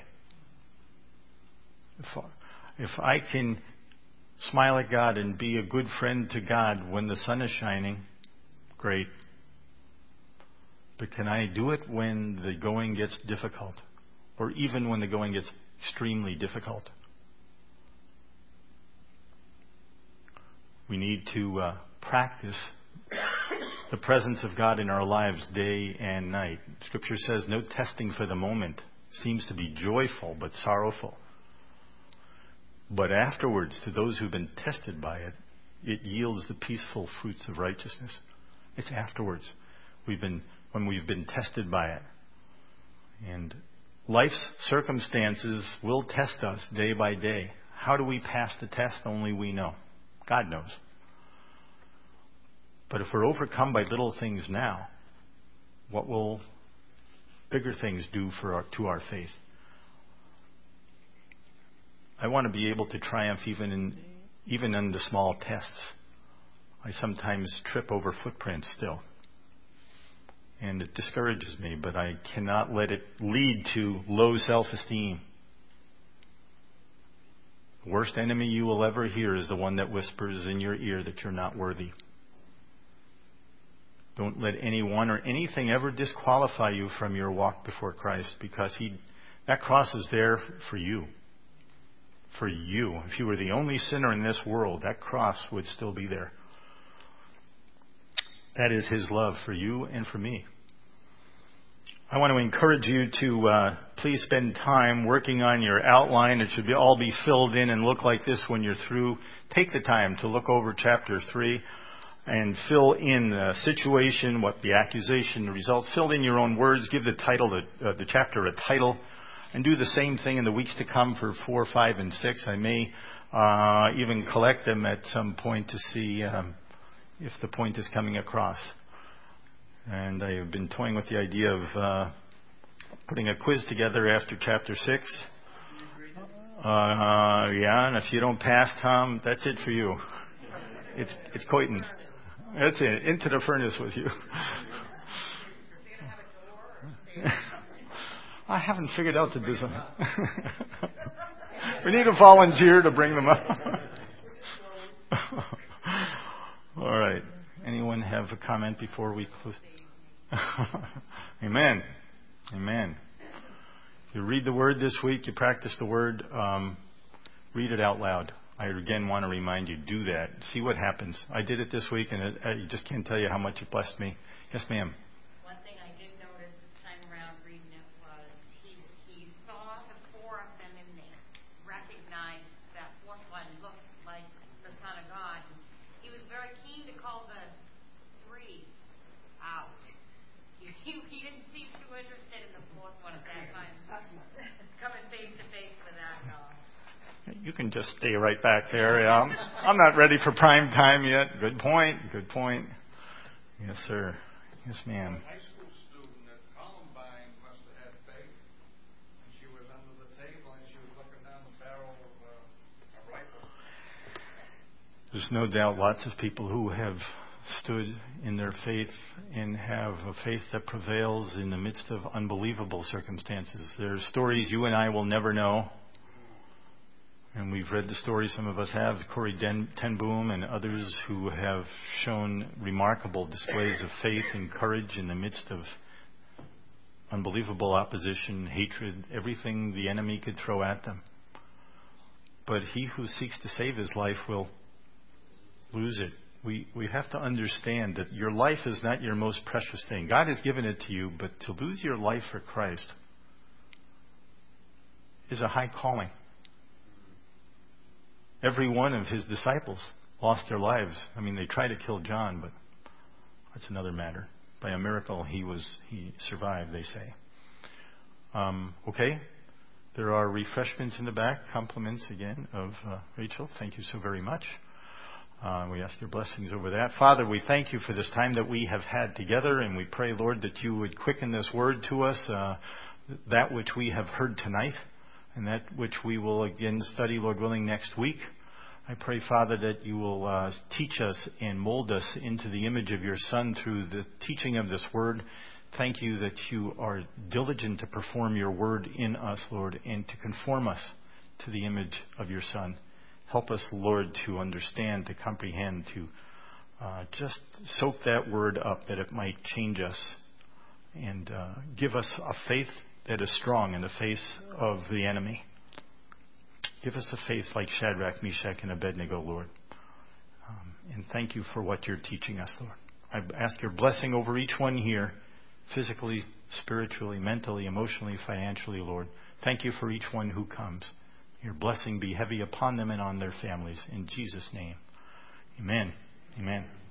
[SPEAKER 1] If I can smile at God and be a good friend to God when the sun is shining, great. But can I do it when the going gets difficult? Or even when the going gets extremely difficult? We need to practice the presence of God in our lives day and night. Scripture says no testing for the moment. Seems to be joyful but sorrowful. But afterwards, to those who've been tested by it, it yields the peaceful fruits of righteousness. It's afterwards when we've been tested by it. And life's circumstances will test us day by day. How do we pass the test? Only we know. God knows. But if we're overcome by little things now, what will bigger things do to our faith? I want to be able to triumph even in the small tests. I sometimes trip over footprints still. And it discourages me, but I cannot let it lead to low self-esteem. The worst enemy you will ever hear is the one that whispers in your ear that you're not worthy. Don't let anyone or anything ever disqualify you from your walk before Christ, because that cross is there for you. For you. If you were the only sinner in this world, that cross would still be there. That is His love for you and for me. I want to encourage you to please spend time working on your outline. It should all be filled in and look like this when you're through. Take the time to look over chapter 3 and fill in the situation, what the accusation, the results. Fill in your own words. Give the the chapter a title. And do the same thing in the weeks to come for 4, 5, and 6. I may even collect them at some point to see if the point is coming across. And I have been toying with the idea of putting a quiz together after chapter 6. Yeah, and if you don't pass, Tom, that's it for you. It's Coyton's. That's it. Into the furnace with you. I haven't figured out the design. We need a volunteer to bring them up. All right. Anyone have a comment before we close? Amen. Amen. You read the Word this week. You practice the Word. Read it out loud. I again want to remind you, do that. See what happens. I did it this week, and I just can't tell you how much it blessed me. Yes, ma'am.
[SPEAKER 2] One thing I did notice this time around reading it was he saw the 4 of them in there, recognized that fourth one looked like the Son of God. He was very keen to
[SPEAKER 1] You can just stay right back there. Yeah. I'm not ready for prime time yet. Good point. Good point. Yes, sir. Yes, ma'am.
[SPEAKER 4] A high school student at Columbine must have had faith. And she was under the table and she was looking down the barrel of a rifle.
[SPEAKER 1] There's no doubt lots of people who have stood in their faith and have a faith that prevails in the midst of unbelievable circumstances. There are stories you and I will never know. And we've read the stories, some of us have, Corrie ten Boom and others who have shown remarkable displays of faith and courage in the midst of unbelievable opposition, hatred, everything the enemy could throw at them. But he who seeks to save his life will lose it. We have to understand that your life is not your most precious thing. God has given it to you, but to lose your life for Christ is a high calling. Every one of his disciples lost their lives. I mean, they tried to kill John, but that's another matter. By a miracle, he survived, they say. Okay. There are refreshments in the back. Compliments again of Rachel. Thank you so very much. We ask your blessings over that. Father, we thank you for this time that we have had together, and we pray, Lord, that you would quicken this word to us, that which we have heard tonight, and that which we will again study, Lord willing, next week. I pray, Father, that you will teach us and mold us into the image of your Son through the teaching of this word. Thank you that you are diligent to perform your word in us, Lord, and to conform us to the image of your Son. Help us, Lord, to understand, to comprehend, to just soak that word up that it might change us and give us a faith that is strong in the face of the enemy. Give us a faith like Shadrach, Meshach, and Abednego, Lord. And thank you for what you're teaching us, Lord. I ask your blessing over each one here, physically, spiritually, mentally, emotionally, financially, Lord. Thank you for each one who comes. Your blessing be heavy upon them and on their families. In Jesus' name, amen. Amen.